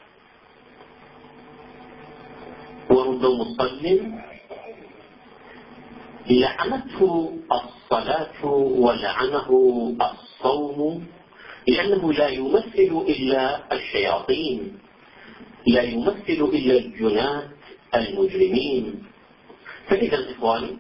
ورب مصل لعنته الصلاة ولعنه الصوم، لأنه لا يمثل إلا الشياطين، لا يمثل إلا الجنات المجرمين. فإذا إخواني،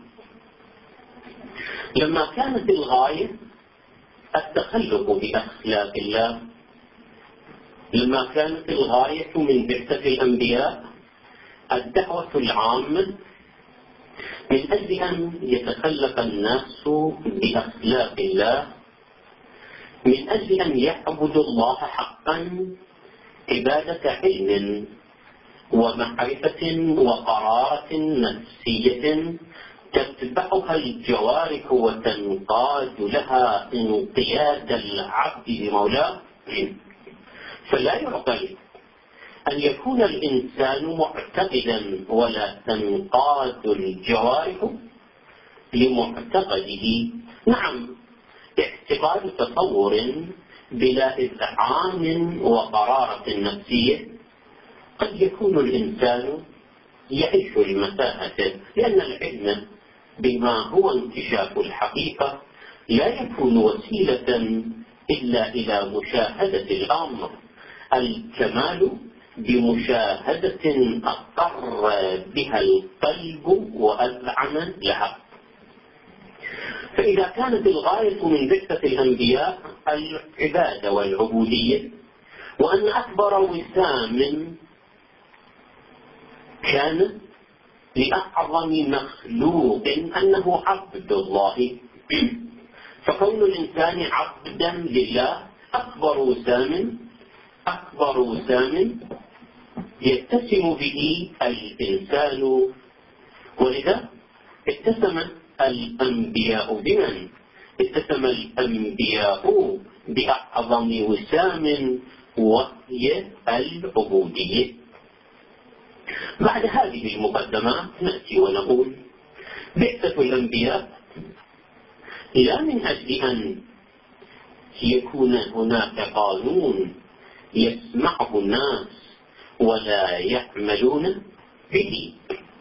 لما كانت الغاية التخلق بأخلاق الله، لما كانت الغاية من بعثة الأنبياء الدعوة العامة من أجل أن يتخلق الناس بأخلاق الله، من أجل أن يعبدوا الله حقا عبادة علم ومعرفة وقرارة نفسية تتبعها الجوارح وتنقاد لها انقياد العبد لمولاه، فلا يعقل أن يكون الإنسان معتقدا ولا تنقاد الجوارح لمعتقده. نعم، اعتقاد تصور بلا إذعان وقرارة نفسية قد يكون الإنسان يعيش المتاهة، لأن العلم بما هو انكشاف الحقيقة لا يكون وسيلة إلا إلى مشاهدة الأمر. الكمال بمشاهدة أقر بها القلب وأذعن لها. فإذا كانت الغاية من بعثة الأنبياء العبادة والعبودية، وأن أكبر وسام كان لأعظم مخلوق أنه عبد الله، فكون الإنسان عبدا لله أكبر وسام يتسم به الإنسان. ولذا اتسم الأنبياء بمن؟ اتسم الأنبياء بأعظم وسام وهي العبودية. بعد هذه المقدمات نأتي ونقول بعثة الأنبياء لا من أجل أن يكون هناك قانون يسمعه الناس ولا يعملون به.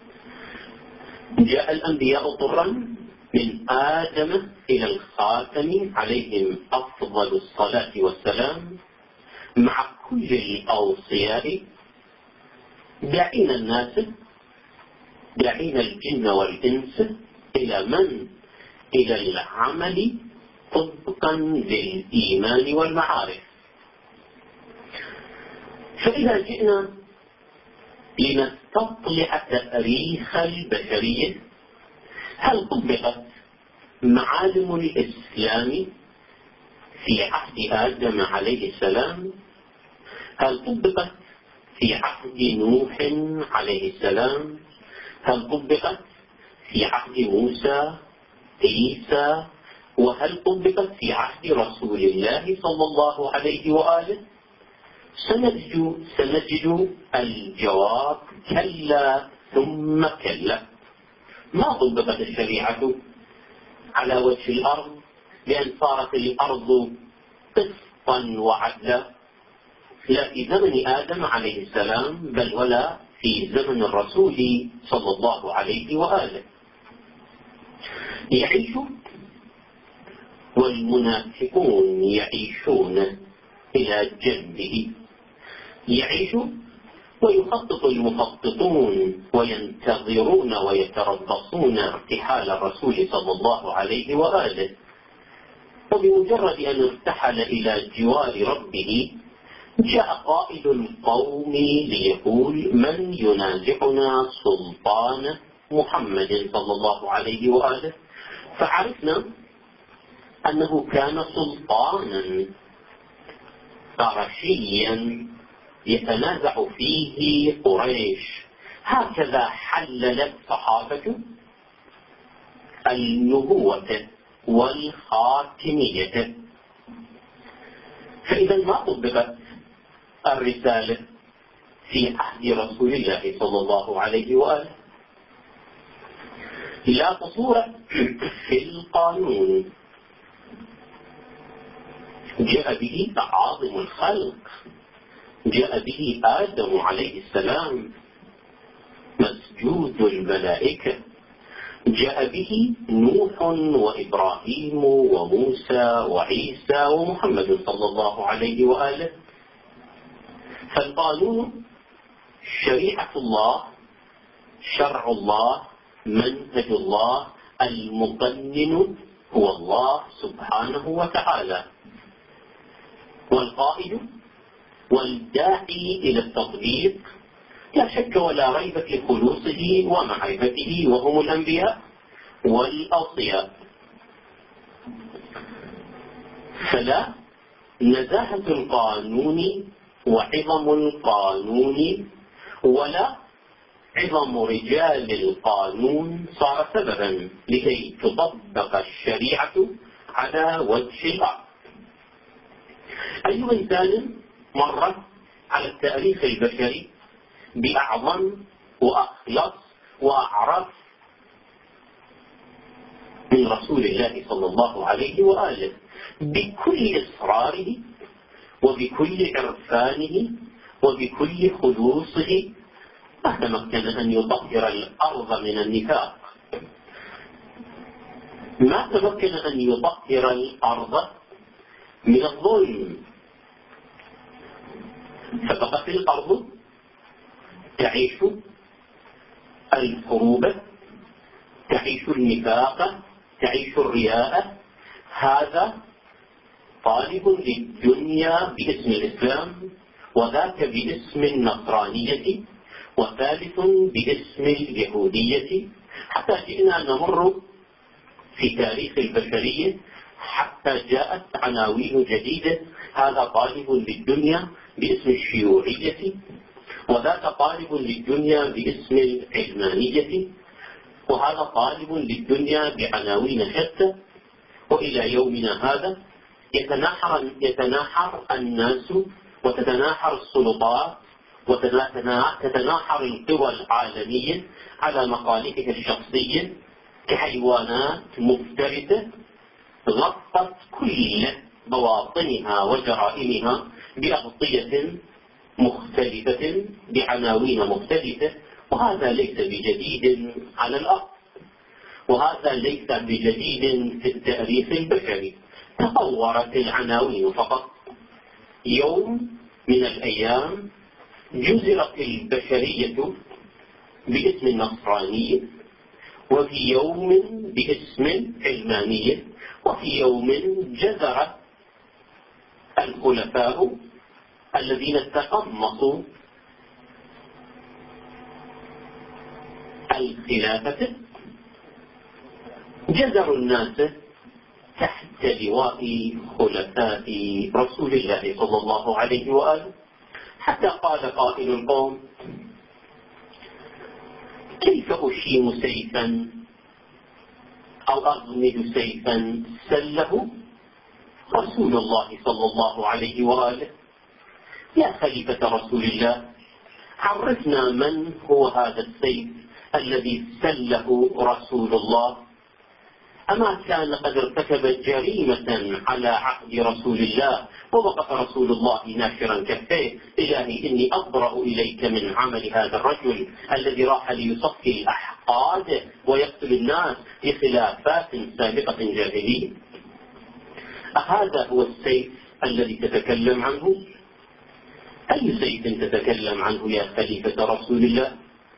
جاء الأنبياء طرا من آدم إلى الخاتم عليهم أفضل الصلاة والسلام، مع كل الأوصياء، داعين الناس، داعين الجن والإنس إلى من؟ إلى العمل طبقا للإيمان والمعارف. فإذا جئنا لنستطلع تاريخ البشرية، هل طبقت معالم الإسلام في عهد آدم عليه السلام؟ هل طبقت في عهد نوح عليه السلام؟ هل طبقت في عهد موسى، عيسى؟ وهل طبقت في عهد رسول الله صلى الله عليه وآله؟ سنجد الجواب كلا ثم كلا. ما طبقت الشريعة على وجه الأرض لأن صارت الأرض قسطا وعدلا، لا في زمن آدم عليه السلام بل ولا في زمن الرسول صلى الله عليه وآله. يعيش والمنافقون يعيشون إلى جنبه، يعيش ويخطط المخططون وينتظرون ويتربصون ارتحال الرسول صلى الله عليه وآله، وبمجرد أن ارتحل إلى جوار ربه جاء قائد القوم ليقول من ينازعنا سلطان محمد صلى الله عليه وآله. فعرفنا أنه كان سلطانا قرشيا يتنازع فيه قريش. هكذا حللت صحابة النبوة والخاتمية. فإذا ما طبقت الرسالة في عهد رسول الله صلى الله عليه وآله. لا قصور في القانون، جاء به تعاظم الخلق، جاء به آدم عليه السلام مسجود الملائكة، جاء به نوح وإبراهيم وموسى وعيسى ومحمد صلى الله عليه وآله. فالقانون شريعة الله، شرع الله، منهج الله، المقنن هو الله سبحانه وتعالى، والقائد والداعي إلى التطبيق لا شك ولا ريب في خلوصه ومعرفته، وهم الأنبياء والأوصياء. فلا نزاهة القانون وعظم القانون ولا عظم رجال القانون صار سببا لكي تطبق الشريعة على وجه الأرض. أي إنسان مر على التاريخ البشري بأعظم وأخلص وأعرف من رسول الله صلى الله عليه وآله بكل إصراره وبكل عرفانه وبكل خلوصه، ما تمكن أن يطهر الأرض من النفاق، ما تمكن أن يطهر الأرض من الظلم. فبقت الأرض تعيش الحروب، تعيش النفاق، تعيش الرياء. هذا طالب للدنيا باسم الإسلام، وذاك باسم النصرانية، وثالث باسم اليهودية، حتى جئنا نمر في تاريخ البشرية حتى جاءت عناوين جديدة. هذا طالب للدنيا باسم الشيوعية، وذاك طالب للدنيا باسم العلمانية، وهذا طالب للدنيا بعناوين شتى. وإلى يومنا هذا يتناحر الناس وتتناحر السلطات وتتناحر القوى العالمية على مصالحها الشخصية كحيوانات مفترسة غطت كل بواطنها وجرائمها بأغطية مختلفة بعناوين مختلفة. وهذا ليس بجديد على الأرض، وهذا ليس بجديد في التاريخ البشري. تطورت العناوين فقط. يوم من الأيام جزرت البشرية باسم النصرانية، وفي يوم باسم علمانية، وفي يوم جذر الخلفاء الذين تقمصوا الخلافة جذروا الناس تحت لواء خلفاء رسول الله صلى الله عليه وآله، حتى قال قائل القوم: كيف أشيم سيفا أو أغمد سيفا سله رسول الله صلى الله عليه وآله؟ يا خليفة رسول الله، عرفنا من هو هذا السيف الذي سله رسول الله؟ أما كان قد ارتكب جريمة على عهد رسول الله ووقف رسول الله ناشرا كفيه: إلهي إني أبرأ إليك من عمل هذا الرجل الذي راح ليصفي الأحقاد ويقتل الناس لخلافات سابقة جاهلية. أهذا هو السيف الذي تتكلم عنه؟ أي سيف تتكلم عنه يا خليفة رسول الله؟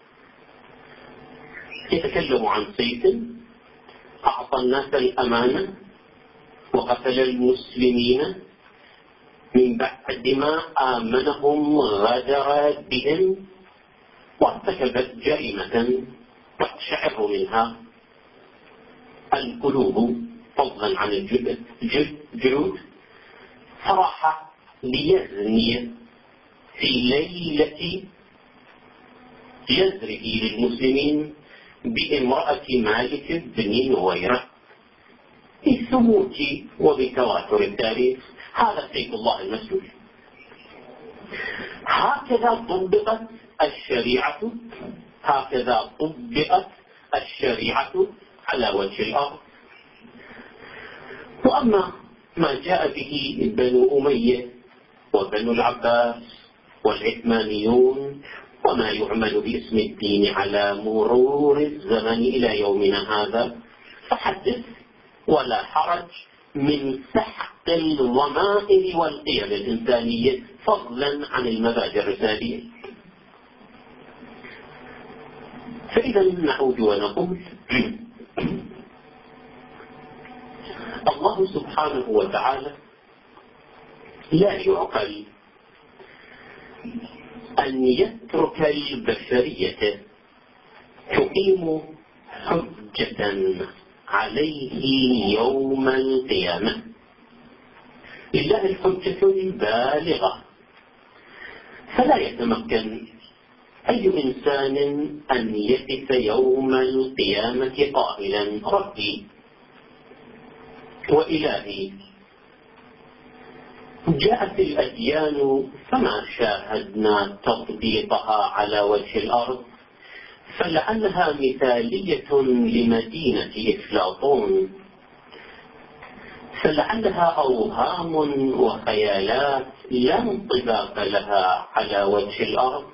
يتكلم عن سيف أعطى الناس الأمانة وقتل المسلمين من بعد ما آمنهم، غدر بهم وارتكبت جريمة تقشعر منها القلوب فضلا عن الجلود، فراح ليزني في ليلة جزره للمسلمين بامرأة مالك بن نويرة بالثبوت وبتواتر التاريخ. هذا سيف الله المسلول. هكذا طبقت الشريعة، هكذا طبقت الشريعة على وجه الأرض. وأما ما جاء به بنو أمية وبنو العباس والعثمانيون وما يعمل باسم الدين على مرور الزمن إلى يومنا هذا، فحدث ولا حرج من سحق الضمائر والقيم الإنسانية فضلا عن المبادئ الرسالية. فإذا نعود ونقول: الله سبحانه وتعالى لا يعقل أن يترك البشرية تقيم حجة عليه يوم القيامة. لله الحجة البالغة، فلا يتمكن أي إنسان أن يقف يوم القيامة قائلا: ربي وإلهي. جاءت الأديان فما شاهدنا تطبيقها على وجه الأرض، فلعلها مثالية لمدينة إفلاطون، فلعلها أوهام وخيالات لا انطباق لها على وجه الأرض.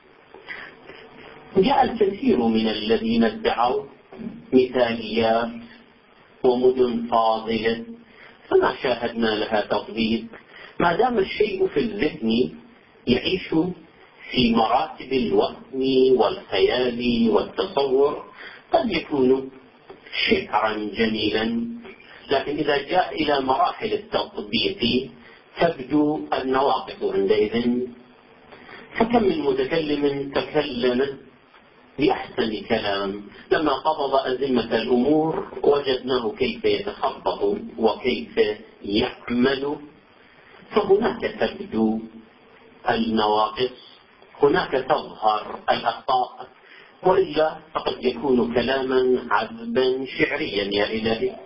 جاء الكثير من الذين ادعوا مثاليات ومدن فاضلة فما شاهدنا لها تطبيق. ما دام الشيء في الذهن يعيش في مراتب الوهم والخيال والتصور قد يكون شعرا جميلا، لكن إذا جاء إلى مراحل التطبيق تبدو النواقص عندئذ. فكم من متكلم تكلم بأحسن كلام، لما قبض أزمة الأمور وجدناه كيف يتخبط وكيف يعمل. فهناك تبدو النواقص، هناك تظهر الأخطاء، وإلا فقد يكون كلاما عذبا شعريا يا إلهي.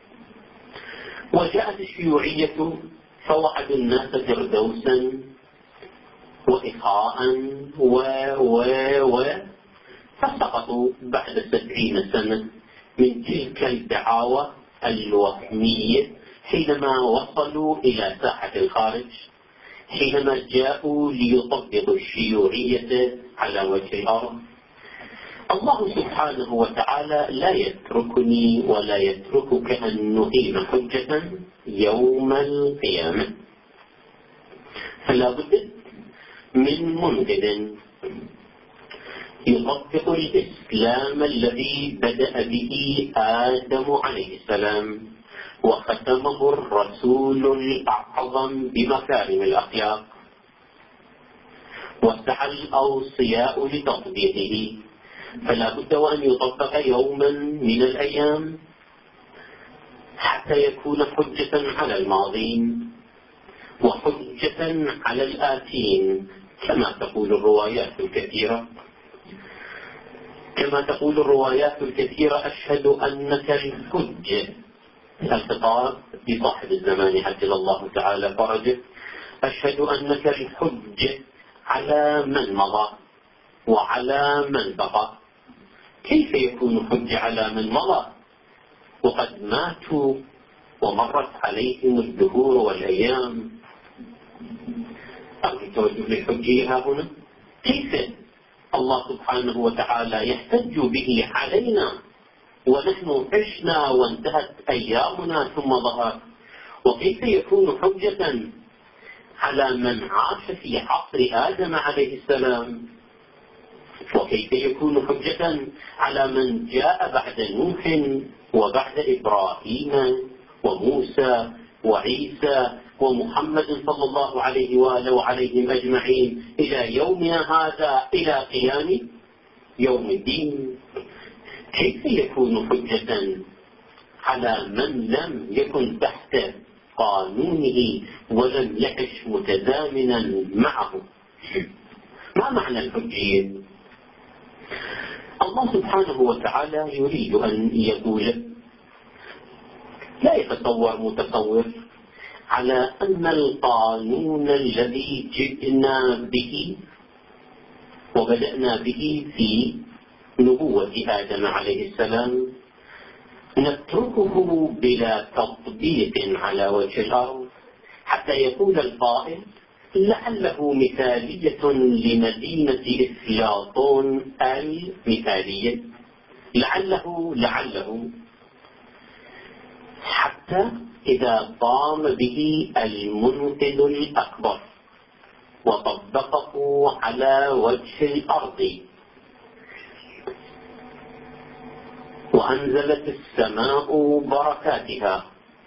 وجاءت الشيوعية فوعدوا الناس فردوسا وإخاء فسقطوا بعد 70 سنة من تلك الدعاوى الوهمية حينما وصلوا إلى ساحة الخارج، حينما جاءوا ليطبقوا الشيوعية على وجه الأرض. الله سبحانه وتعالى لا يتركني ولا يتركك أن نقيم حجة يوم القيامة، فلا بد من منقذ يطبق الإسلام الذي بدأ به آدم عليه السلام وختمه الرسول الأعظم بمكارم الأخلاق، وسعى الأوصياء لتطبيقه، فلا بد وأن يطبق يوما من الأيام حتى يكون حجة على الماضين وحجة على الآتين، كما تقول الروايات الكثيرة أشهد أنك الحجة. الخطاب لصاحب الزمان عجل الله تعالى فرجه، أشهد أنك الحجة على من مضى وعلى من بقى. كيف يكون حجة على من مضى وقد ماتوا ومرت عليهم الدهور والأيام؟ أو التوجه للحجية هنا، كيف الله سبحانه وتعالى يحتج به علينا ونحن عشنا وانتهت أيامنا ثم ظهر؟ وكيف يكون حجة على من عاش في عصر آدم عليه السلام؟ وكيف يكون حجة على من جاء بعد نوح وبعد إبراهيم وموسى وعيسى ومحمد صلى الله عليه وآله وعليهم أجمعين إلى يومنا هذا، إلى قيام يوم الدين؟ كيف يكون حجة على من لم يكن تحت قانونه ولم يعش متزامنا معه؟ ما معنى الحجية؟ الله سبحانه وتعالى يريد أن يقول، لا يتصور متصور على أن القانون الذي جئنا به وبدأنا به في نبوة آدم عليه السلام نتركه بلا تطبيق على وجه الأرض حتى يقول القائل لعله مثالية لمدينة إفلاطون المثالية، لعله حتى إذا قام به المنقذ الأكبر وطبقه على وجه الأرض وأنزلت السماء بركاتها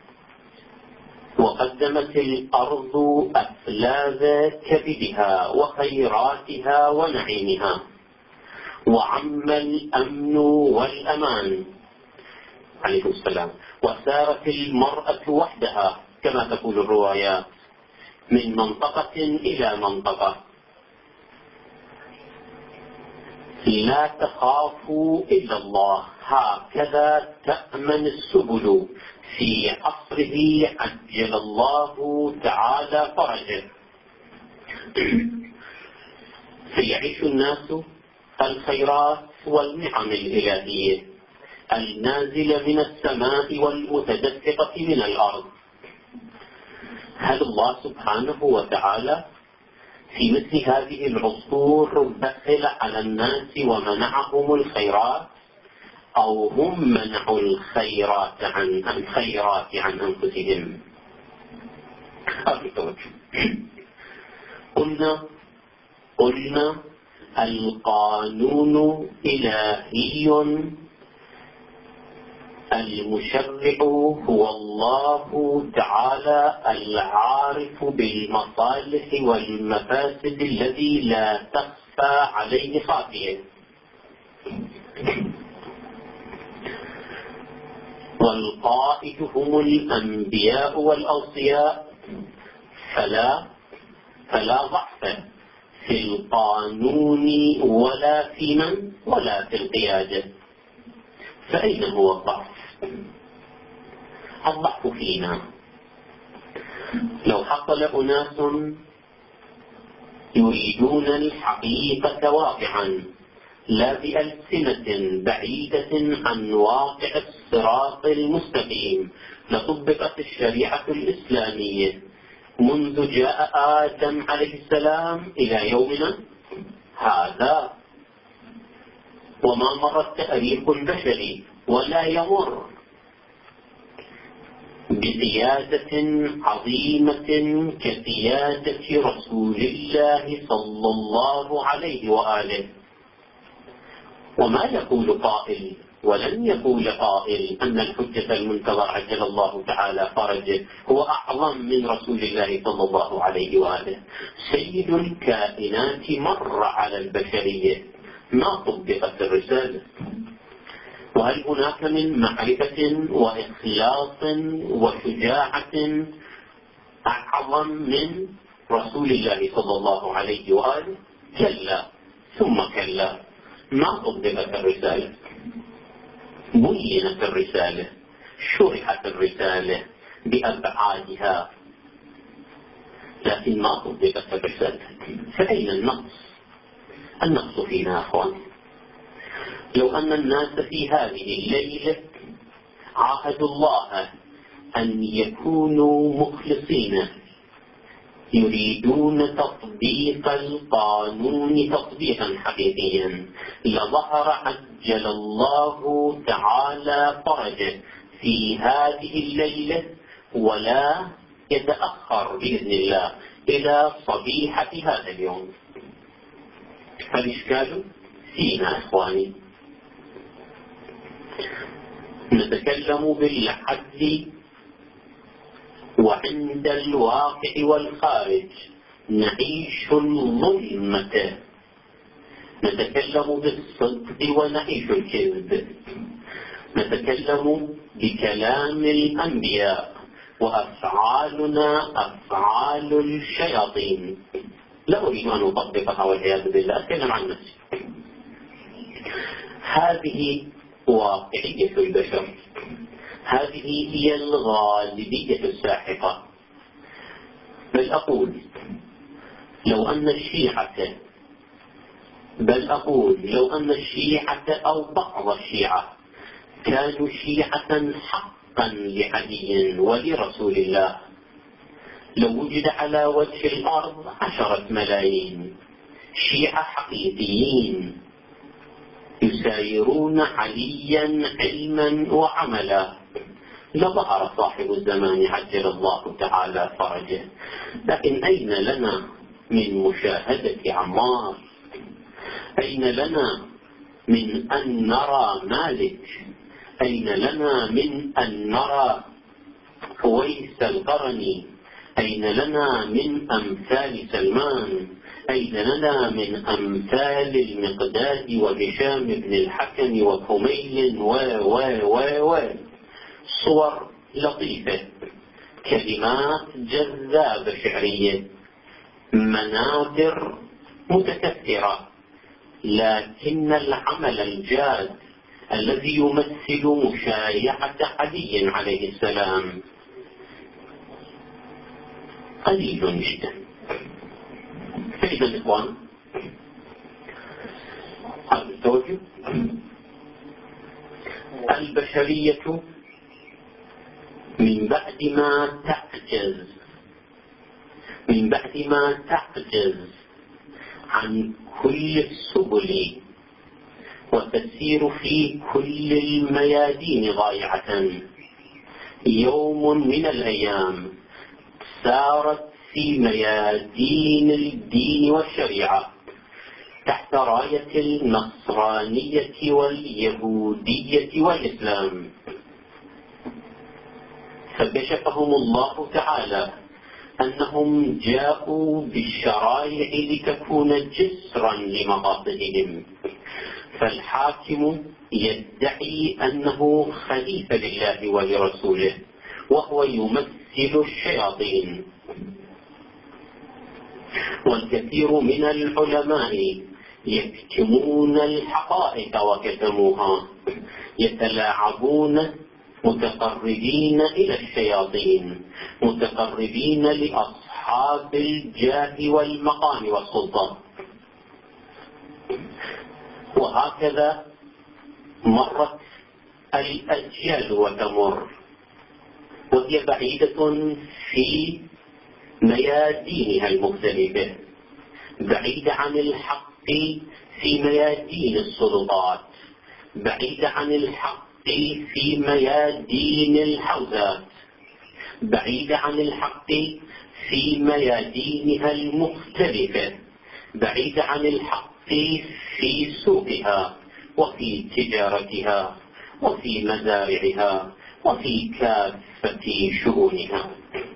وقدمت الأرض أفلاذ كبدها وخيراتها ونعيمها وعم الأمن والأمان عليه السلام، وسارت المرأة وحدها كما تقول الروايات من منطقة إلى منطقة، لا تخافوا إلا الله، هكذا تأمن السبل في عصره عجل الله تعالى فرجه. فيعيش الناس الخيرات والنعم الإلهية النازلة من السماء والمتدفقة من الأرض. هل الله سبحانه وتعالى في مثل هذه العصور بخل على الناس ومنعهم الخيرات، أو هم منعوا الخيرات عن أنفسهم؟ قلنا القانون إلهي، المشرع هو الله تعالى العارف بالمصالح والمفاسد الذي لا تخفى عليه خافية، والقائد هم الأنبياء والأوصياء، فلا ضعف في القانون ولا في القيادة. فأين هو الضعف؟ الضعف فينا. لو حصل أناس يريدون الحقيقة واقعا لا بألسنة بعيدة عن واقع الصراط المستقيم، لطبقت الشريعة الإسلامية منذ جاء آدم عليه السلام إلى يومنا هذا، وما مر التاريخ البشري ولا يمر بقيادة عظيمة كقيادة رسول الله صلى الله عليه وآله. وما يقول قائل ولن يقول قائل أن الحجة المنتظر عجل الله تعالى فرجه هو أعظم من رسول الله صلى الله عليه وآله. سيد الكائنات مر على البشرية، ما طبقت الرسالة. وهل هناك من معرفة وإخلاص وشجاعة أعظم من رسول الله صلى الله عليه وآله؟ كلا ثم كلا، ما طبقت الرسالة. بينت الرسالة، شرحت الرسالة بأبعادها، لكن ما طبقت الرسالة. فأين النقص؟ النقص فينا أخوان. لو أن الناس في هذه الليلة عاهدوا الله أن يكونوا مخلصين يريدون تطبيق القانون تطبيقا حقيقيا، لظهر عجل الله تعالى فرجه في هذه الليلة ولا يتأخر بإذن الله إلى صبيحة هذا اليوم. فالإشكال فينا إخواني. نتكلم بالعدل وعند الواقع والخارج نعيش الظلمة، نتكلم بالصدق ونعيش الكذب، نتكلم بكلام الأنبياء وأفعالنا أفعال الشياطين. لا أريد أن أطبقها والعياذ بالله، أتكلم عن نفسي. هذه واقعية البشر، هذه هي الغالبية الساحقة. بل أقول لو أن الشيعة أو بعض الشيعة كانوا شيعة حقا لعلي ولرسول الله، لو وجد على وجه الأرض 10 ملايين شيعة حقيقيين يسايرون عليا علما وعملا، لظهر صاحب الزمان عجل الله تعالى فرجه. لكن أين لنا من مشاهدة عمار؟ أين لنا من أن نرى مالك؟ أين لنا من أن نرى فويس القرني؟ أين لنا من أمثال سلمان؟ أين لنا من أمثال المقداد وهشام بن الحكم وكميل و صور لطيفة، كلمات جذابة شعرية، منابر متكثرة، لكن العمل الجاد الذي يمثل مشايعة علي عليه السلام قليل جدا. فإذا الإخوان هذا التوجه. البشرية من بعد ما تعجز عن كل السبل وتسير في كل الميادين ضائعة، يوم من الأيام سارت في ميادين الدين والشريعة تحت راية النصرانية واليهودية والإسلام، فكشفهم الله تعالى أنهم جاءوا بالشرائع لتكون جسرا لمقاصدهم. فالحاكم يدعي أنه خليفة لله ولرسوله وهو يمثل الشياطين. والكثير من العلماء يكتمون الحقائق وكتموها، يتلاعبون متقربين إلى الشياطين، متقربين لأصحاب الجاه والمقام والسلطة. وهكذا مرت الأجيال وتمر وهي بعيدة في ميادينها المختلفة، بعيدة عن الحق في ميادين السلطات، بعيدة عن الحق في ميادين الحوزات، بعيدة عن الحق في ميادينها المختلفة، بعيدة عن الحق في سوقها، وفي تجارتها وفي مزارعها وفي كافة شؤونها.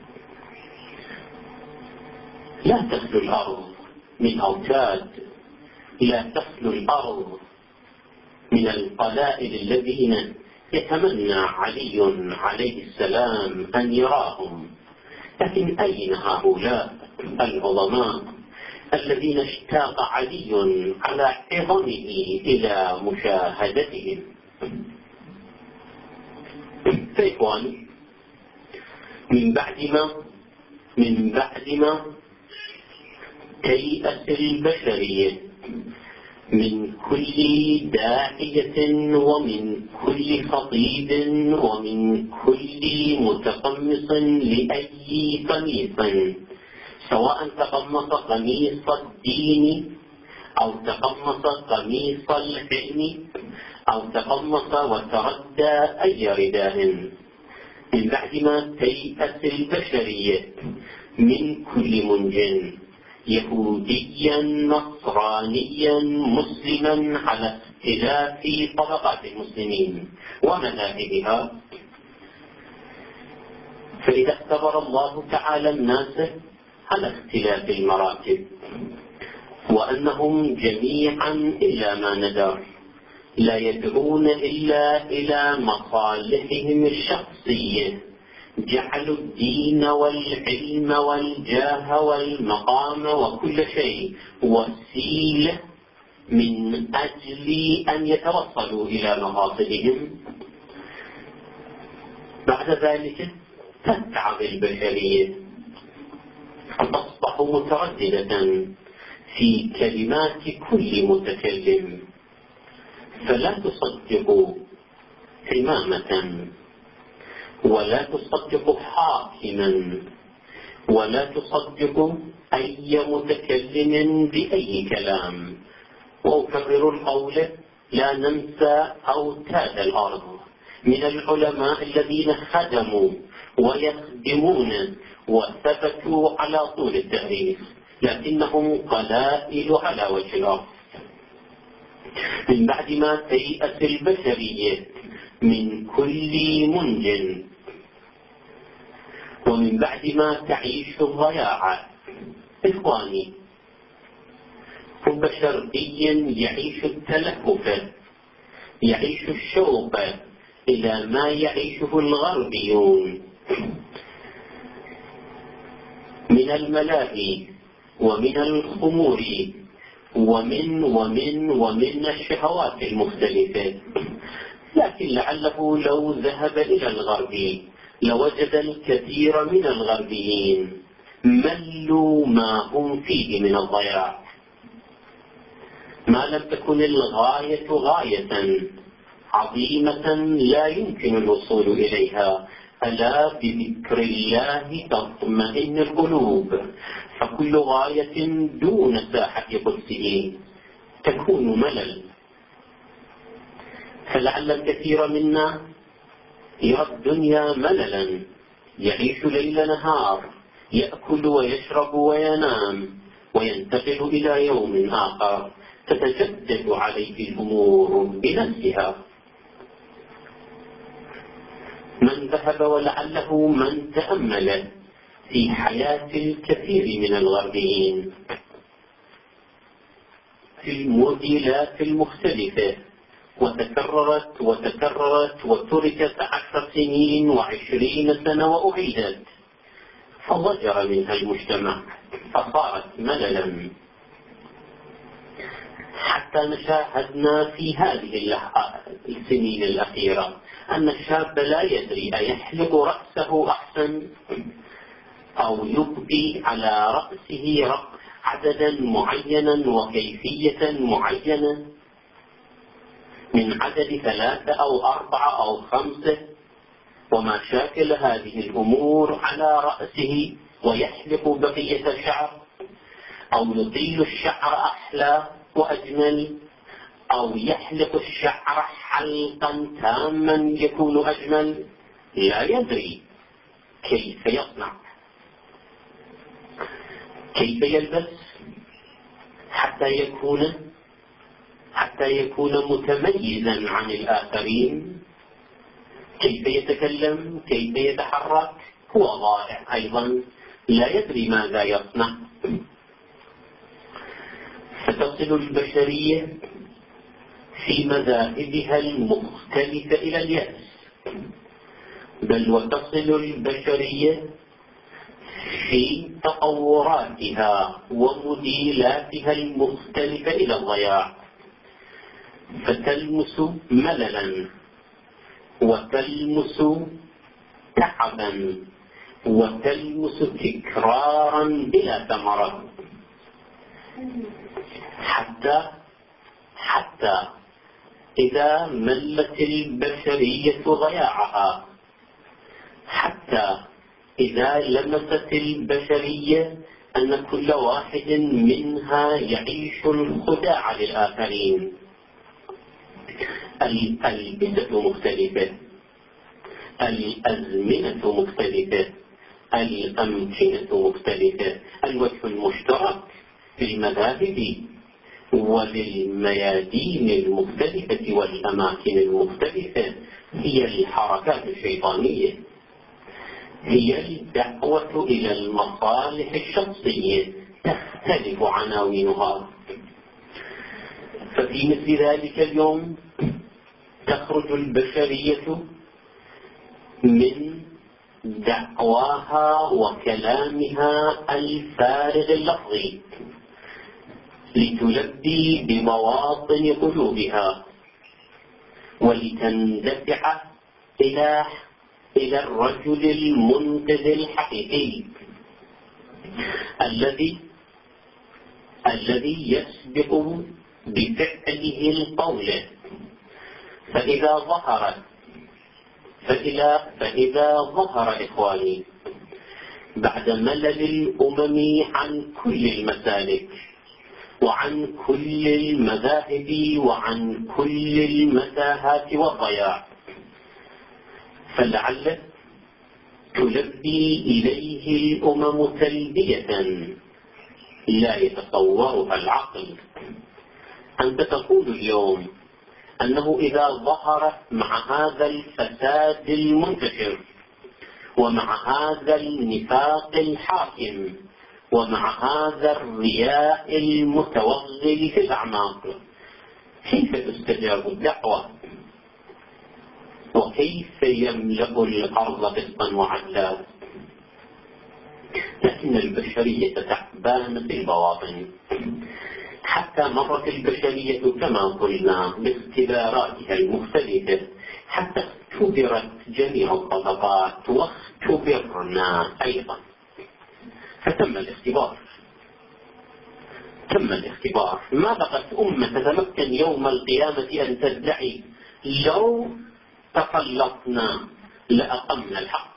لا تخلو الأرض من أوتاد، لا تخلو الأرض من القلائل الذين يتمنى علي عليه السلام أن يراهم، لكن أين هؤلاء العظماء الذين اشتاق علي على عظمه إلى مشاهدتهم؟ فإخواني، من بعد ما تيأس البشرية من كل داعية ومن كل خطيب ومن كل متقمص لأي قميص، سواء تقمص قميص الدين أو تقمص قميص العلم أو تقمص وتردى أي رداء. من بعد ما تيأس البشرية من كل منج، يهوديا نصرانيا مسلما، على اختلاف طبقات المسلمين ومذاهبها، فإذا اختبر الله تعالى الناس على اختلاف المراتب وأنهم جميعا إلا ما ندر لا يدعون إلا إلى مصالحهم الشخصية، جعلوا الدين والعلم والجاه والمقام وكل شيء وسيلة من أجل أن يتوصلوا إلى مقاصدهم. بعد ذلك تتعب البشرية وتصبح مترددة في كلمات كل متكلم، فلا تصدق إمامة ولا تصدق حاكما ولا تصدق أي متكلم بأي كلام. وأكرر القول: لا ننسى أوتاد الأرض من العلماء الذين خدموا ويخدمون وثبتوا على طول التاريخ، لكنهم قلائل على وجه الأرض. من بعد ما تيأس البشرية من كل منج، ومن بعد ما تعيش الضياع. إخواني، رب شرقي يعيش التلهف، يعيش الشوق إلى ما يعيشه الغربيون من الملاهي ومن الخمور ومن الشهوات المختلفة. لكن لعله لو ذهب إلى الغرب لوجد الكثير من الغربيين ملوا ما هم فيه من الضياع، ما لم تكن الغاية غاية عظيمة لا يمكن الوصول إليها. ألا بذكر الله تطمئن القلوب، فكل غاية دون ساحة قدسه تكون ملل. فلعل الكثير منا يرى الدنيا مللا، يعيش ليل نهار، يأكل ويشرب وينام، وينتقل إلى يوم آخر تتجدد عليه الأمور بنفسها. من ذهب ولعله من تأمل في حياة الكثير من الغربيين في الموديلات المختلفة، وتكررت وتركت 10 سنين و20 سنة وأعيدت، فضجر منها المجتمع فصارت مللا، حتى نشاهدنا في هذه السنين الأخيرة أن الشاب لا يدري أيحلق رأسه أحسن أو يبقي على رأسه عددا معينا وكيفية معينة من عدد 3 أو 4 أو 5 وما شاكل هذه الأمور على رأسه، ويحلق بقية الشعر أو يطيل الشعر أحلى وأجمل، أو يحلق الشعر حلقا تاما يكون أجمل. لا يدري كيف يصنع، كيف يلبس حتى يكون حتى يكون متميزا عن الآخرين. كيف يتكلم، كيف يتحرك، هو ضائع أيضا، لا يدري ماذا يصنع. فتصل البشرية في مذاهبها المختلفة إلى اليأس، بل وتصل البشرية في تطوراتها وموديلاتها المختلفة إلى الضياع، فتلمس مللا وتلمس تعبا وتلمس تكرارا بلا ثمرة، حتى إذا ملت البشرية ضياعها، حتى إذا لمست البشرية أن كل واحد منها يعيش الخداع للآخرين. البيئة مختلفة، الأزمنة مختلفة، الأمكنة مختلفة، الوجه المشترك في المذاهب وللميادين المختلفة والأماكن المختلفة هي الحركات الشيطانية، هي الدعوة إلى المصالح الشخصية، تختلف عناوينها. ففي مثل ذلك اليوم تخرج البشرية من دعواها وكلامها الفارغ اللفظي لتلبي بمواطن قلوبها ولتندفع إلى الرجل المنقذ الحقيقي الذي يسبق بفعله القول. فإذا ظهر إخواني بعد ملل الأمم عن كل المسالك وعن كل المذاهب وعن كل المتاهات والضياع، فلعل تلبي إليه الأمم تلبية لا يتصورها العقل. أنت تقول اليوم أنه إذا ظهر مع هذا الفساد المنتشر ومع هذا النفاق الحاكم ومع هذا الرياء المتوغل في الأعماق، كيف تستجاب الدعوة؟ وكيف يملأ الأرض قسطا وعدلا؟ لكن البشرية تعبانة في البواطن، حتى مرت البشرية كما قلنا باختباراتها المختلفة، حتى اختبرت جميع الطبقات واختبرنا أيضا، فتم الاختبار. ما بقت أمة تتمكن يوم القيامة أن تدعي لو تسلطنا لأقمنا الحق.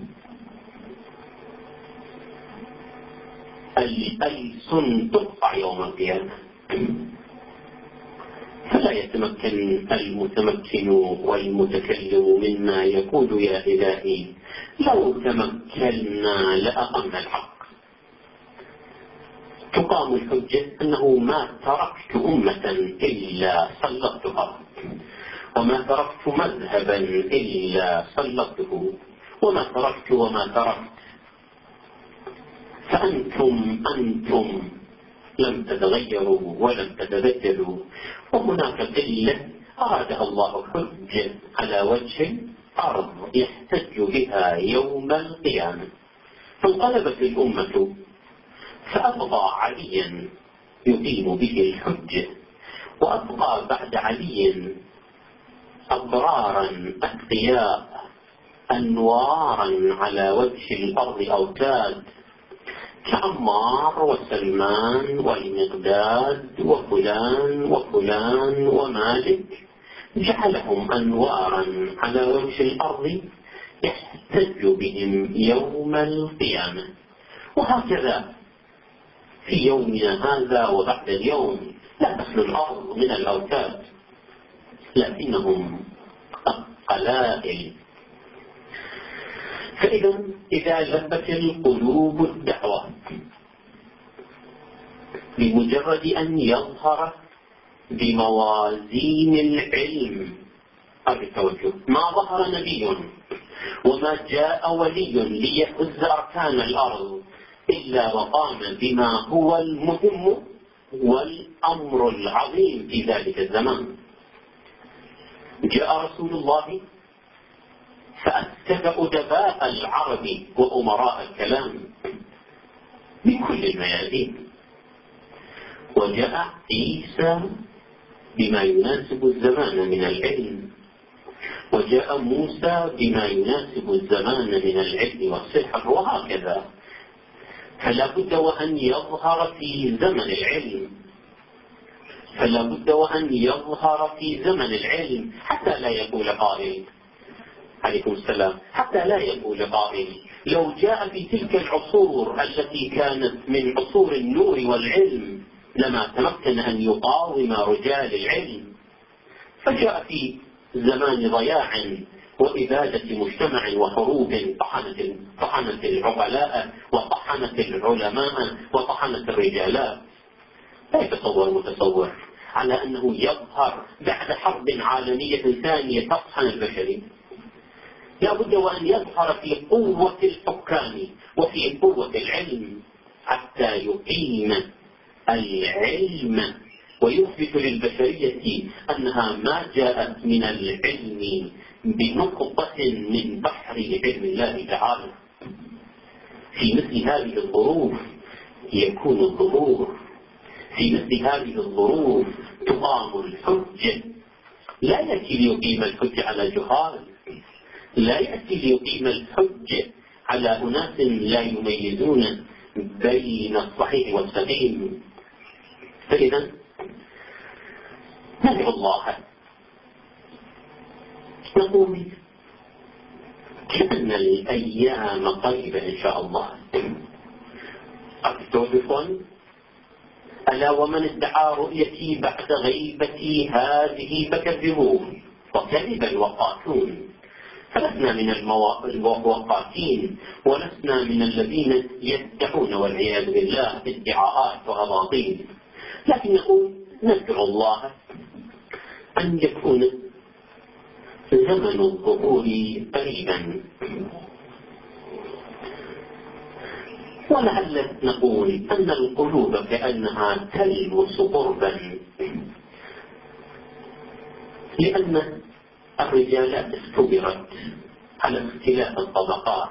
الألسن تقطع يوم القيامة، فلا يتمكن المتمكن والمتكلم منا يقول يا إلهي لو تمكنا لأقمنا الحق. تقام الحجة أنه ما تركت أمة إلا سلطتها، وما تركت مذهبا إلا سلطته، وما تركت فأنتم لم تتغيروا ولم تتبدلوا. وهناك قلة أرادها الله حجة على وجه الأرض يحتج بها يوم القيامة، فانقلبت الأمة، فأبقى عليا يقيم به الحجة، وأبقى بعد علي أبرارا أتقياء أنوارا على وجه الأرض أوتاد كعمار وسلمان والمقداد وفلان ومالك، جعلهم أنوارا على وجه الأرض يحتج بهم يوم القيامة. وهكذا في يومنا هذا وبعد اليوم لا تخلو الأرض من الأوتاد، لكنهم قلائل. إذا لبت القلوب الدعوة بمجرد أن يظهر بموازين العلم. هذا التوجه. ما ظهر نبي وما جاء ولي ليهز أركان الأرض إلا وقام بما هو المهم والأمر العظيم في ذلك الزمان. جاء رسول الله فأسكت أدباء العرب وأمراء الكلام من كل الميادين، وجاء عيسى بما يناسب الزمان من العلم، وجاء موسى بما يناسب الزمان من العلم والسحر، وهكذا. فلا بد وأن يظهر في زمن العلم، فلا بد وأن يظهر في زمن العلم حتى لا يقول قائل، عليكم السلام، حتى لا يقول قائل لو جاء في تلك العصور التي كانت من عصور النور والعلم لما تمكن أن يقاوم رجال العلم، فجاء في زمان ضياع وإبادة مجتمع وحروب طحنت العقلاء وطحنت العلماء وطحنت الرجالات. لا يتصور متصور على أنه يظهر بعد حرب عالمية ثانية تطحن البشرية. لا بد وأن يظهر في قوة الحكام وفي قوة العلم حتى يقيم العلم ويثبت للبشرية أنها ما جاءت من العلم بنقطة من بحر علم الله تعالى. في مثل هذه الظروف يكون الظهور، في مثل هذه الظروف تقام الحجة. لا يأتي ليقيم الحجة على جهال، لا يأتي ليقيم الحجة على أناس لا يميزون بين الصحيح والسقيم. فإذا ندعو الله، نقول كأن الأيام قريبة إن شاء الله. أكتوبكم ألا ومن ادعى رؤيتي بعد غيبتي هذه فكذبوه، وكذب الوقاتون. فلسنا من الوقاتين ولسنا من الذين يدعون والعياذ بالله ادعاءات وأباطيل، لكن نقول ندعو الله أن يكون زمن الظهور قريبا. ولعل نقول أن القلوب كأنها تلمس قربا، لأن الرجالات اختبرت على اختلاف الطبقات.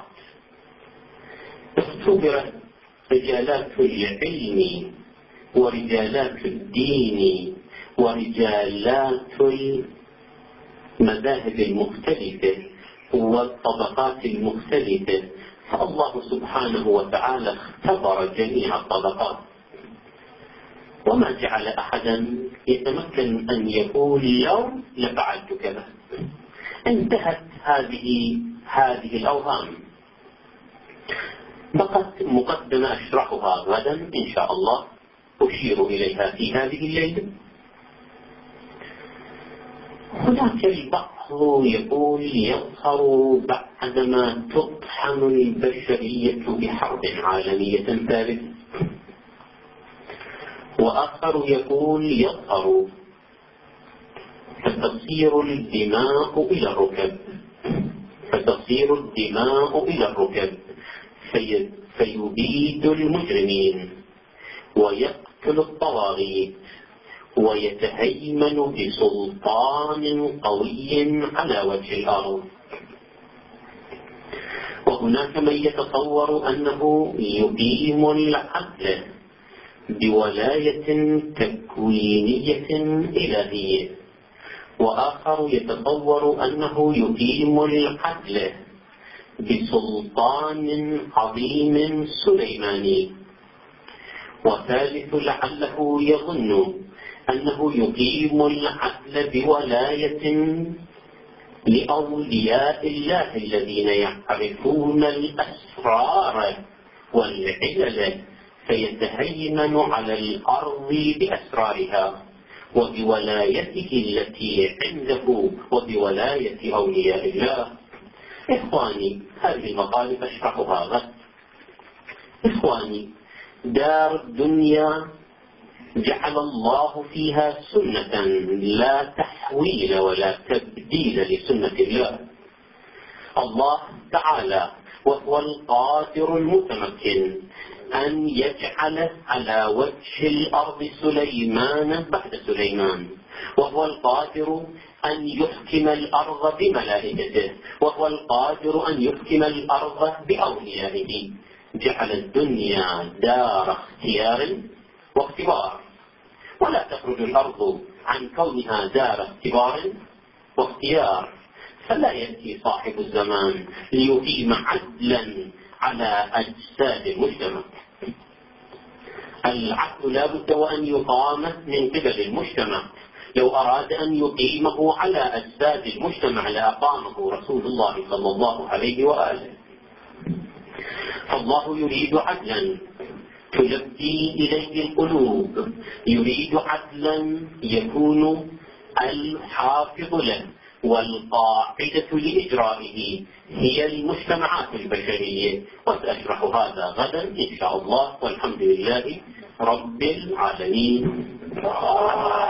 اختبرت رجالات العلم ورجالات الدين ورجالات المذاهب المختلفة والطبقات المختلفة، فالله سبحانه وتعالى اختبر جميع الطبقات، وما جعل أحدا يتمكن أن يقول لو لفعلت كذا. انتهت هذه الأوهام. بقت مقدمة أشرحها غدا إن شاء الله، أشير إليها في هذه الليلة. هناك البعض يقول يظهر بعدما تطحن البشرية بحرب عالمية ثالثة، وآخر يقول يظهر فتصير الدماء إلى الركب، فتصير الدماء إلى الركب فيبيد المجرمين ويقتل الطواغيت ويتهيمن بسلطان قوي على وجه الأرض. وهناك من يتصور أنه يقيم العدل بولاية تكوينية إلهية، وآخر يتصور أنه يقيم العدل بسلطان عظيم سليماني، وثالث لعله يظن أنه يقيم العدل بولاية لأولياء الله الذين يعرفون الأسرار والعلل فيتهيمن على الأرض بأسرارها وبولايته التي عنده وبولاية أولياء الله. إخواني، هذه المقالب أشرحها غد. إخواني، دار الدنيا جعل الله فيها سنة لا تحويل ولا تبديل لسنة الله. الله تعالى وهو القادر المتمكن أن يجعل على وجه الأرض سليمان بعد سليمان، وهو القادر أن يحكم الأرض بملائكته، وهو القادر أن يحكم الأرض بأوليائه. جعل الدنيا دار اختيار واختبار، ولا تخرج الأرض عن كونها دار اختبار واختيار. فلا يأتي صاحب الزمان ليقيم عدلا على أجساد المجتمع. العدل لا بد وأن يقام من قبل المجتمع. لو أراد أن يقيمه على أجساد المجتمع لأقامه رسول الله صلى الله عليه وآله. فالله يريد عدلا تلبي إليه القلوب، يريد عدلا يكون الحافظ له والقاعدة لإجرائه هي المجتمعات البشرية. وسأشرح هذا غدا إن شاء الله، والحمد لله رب العالمين.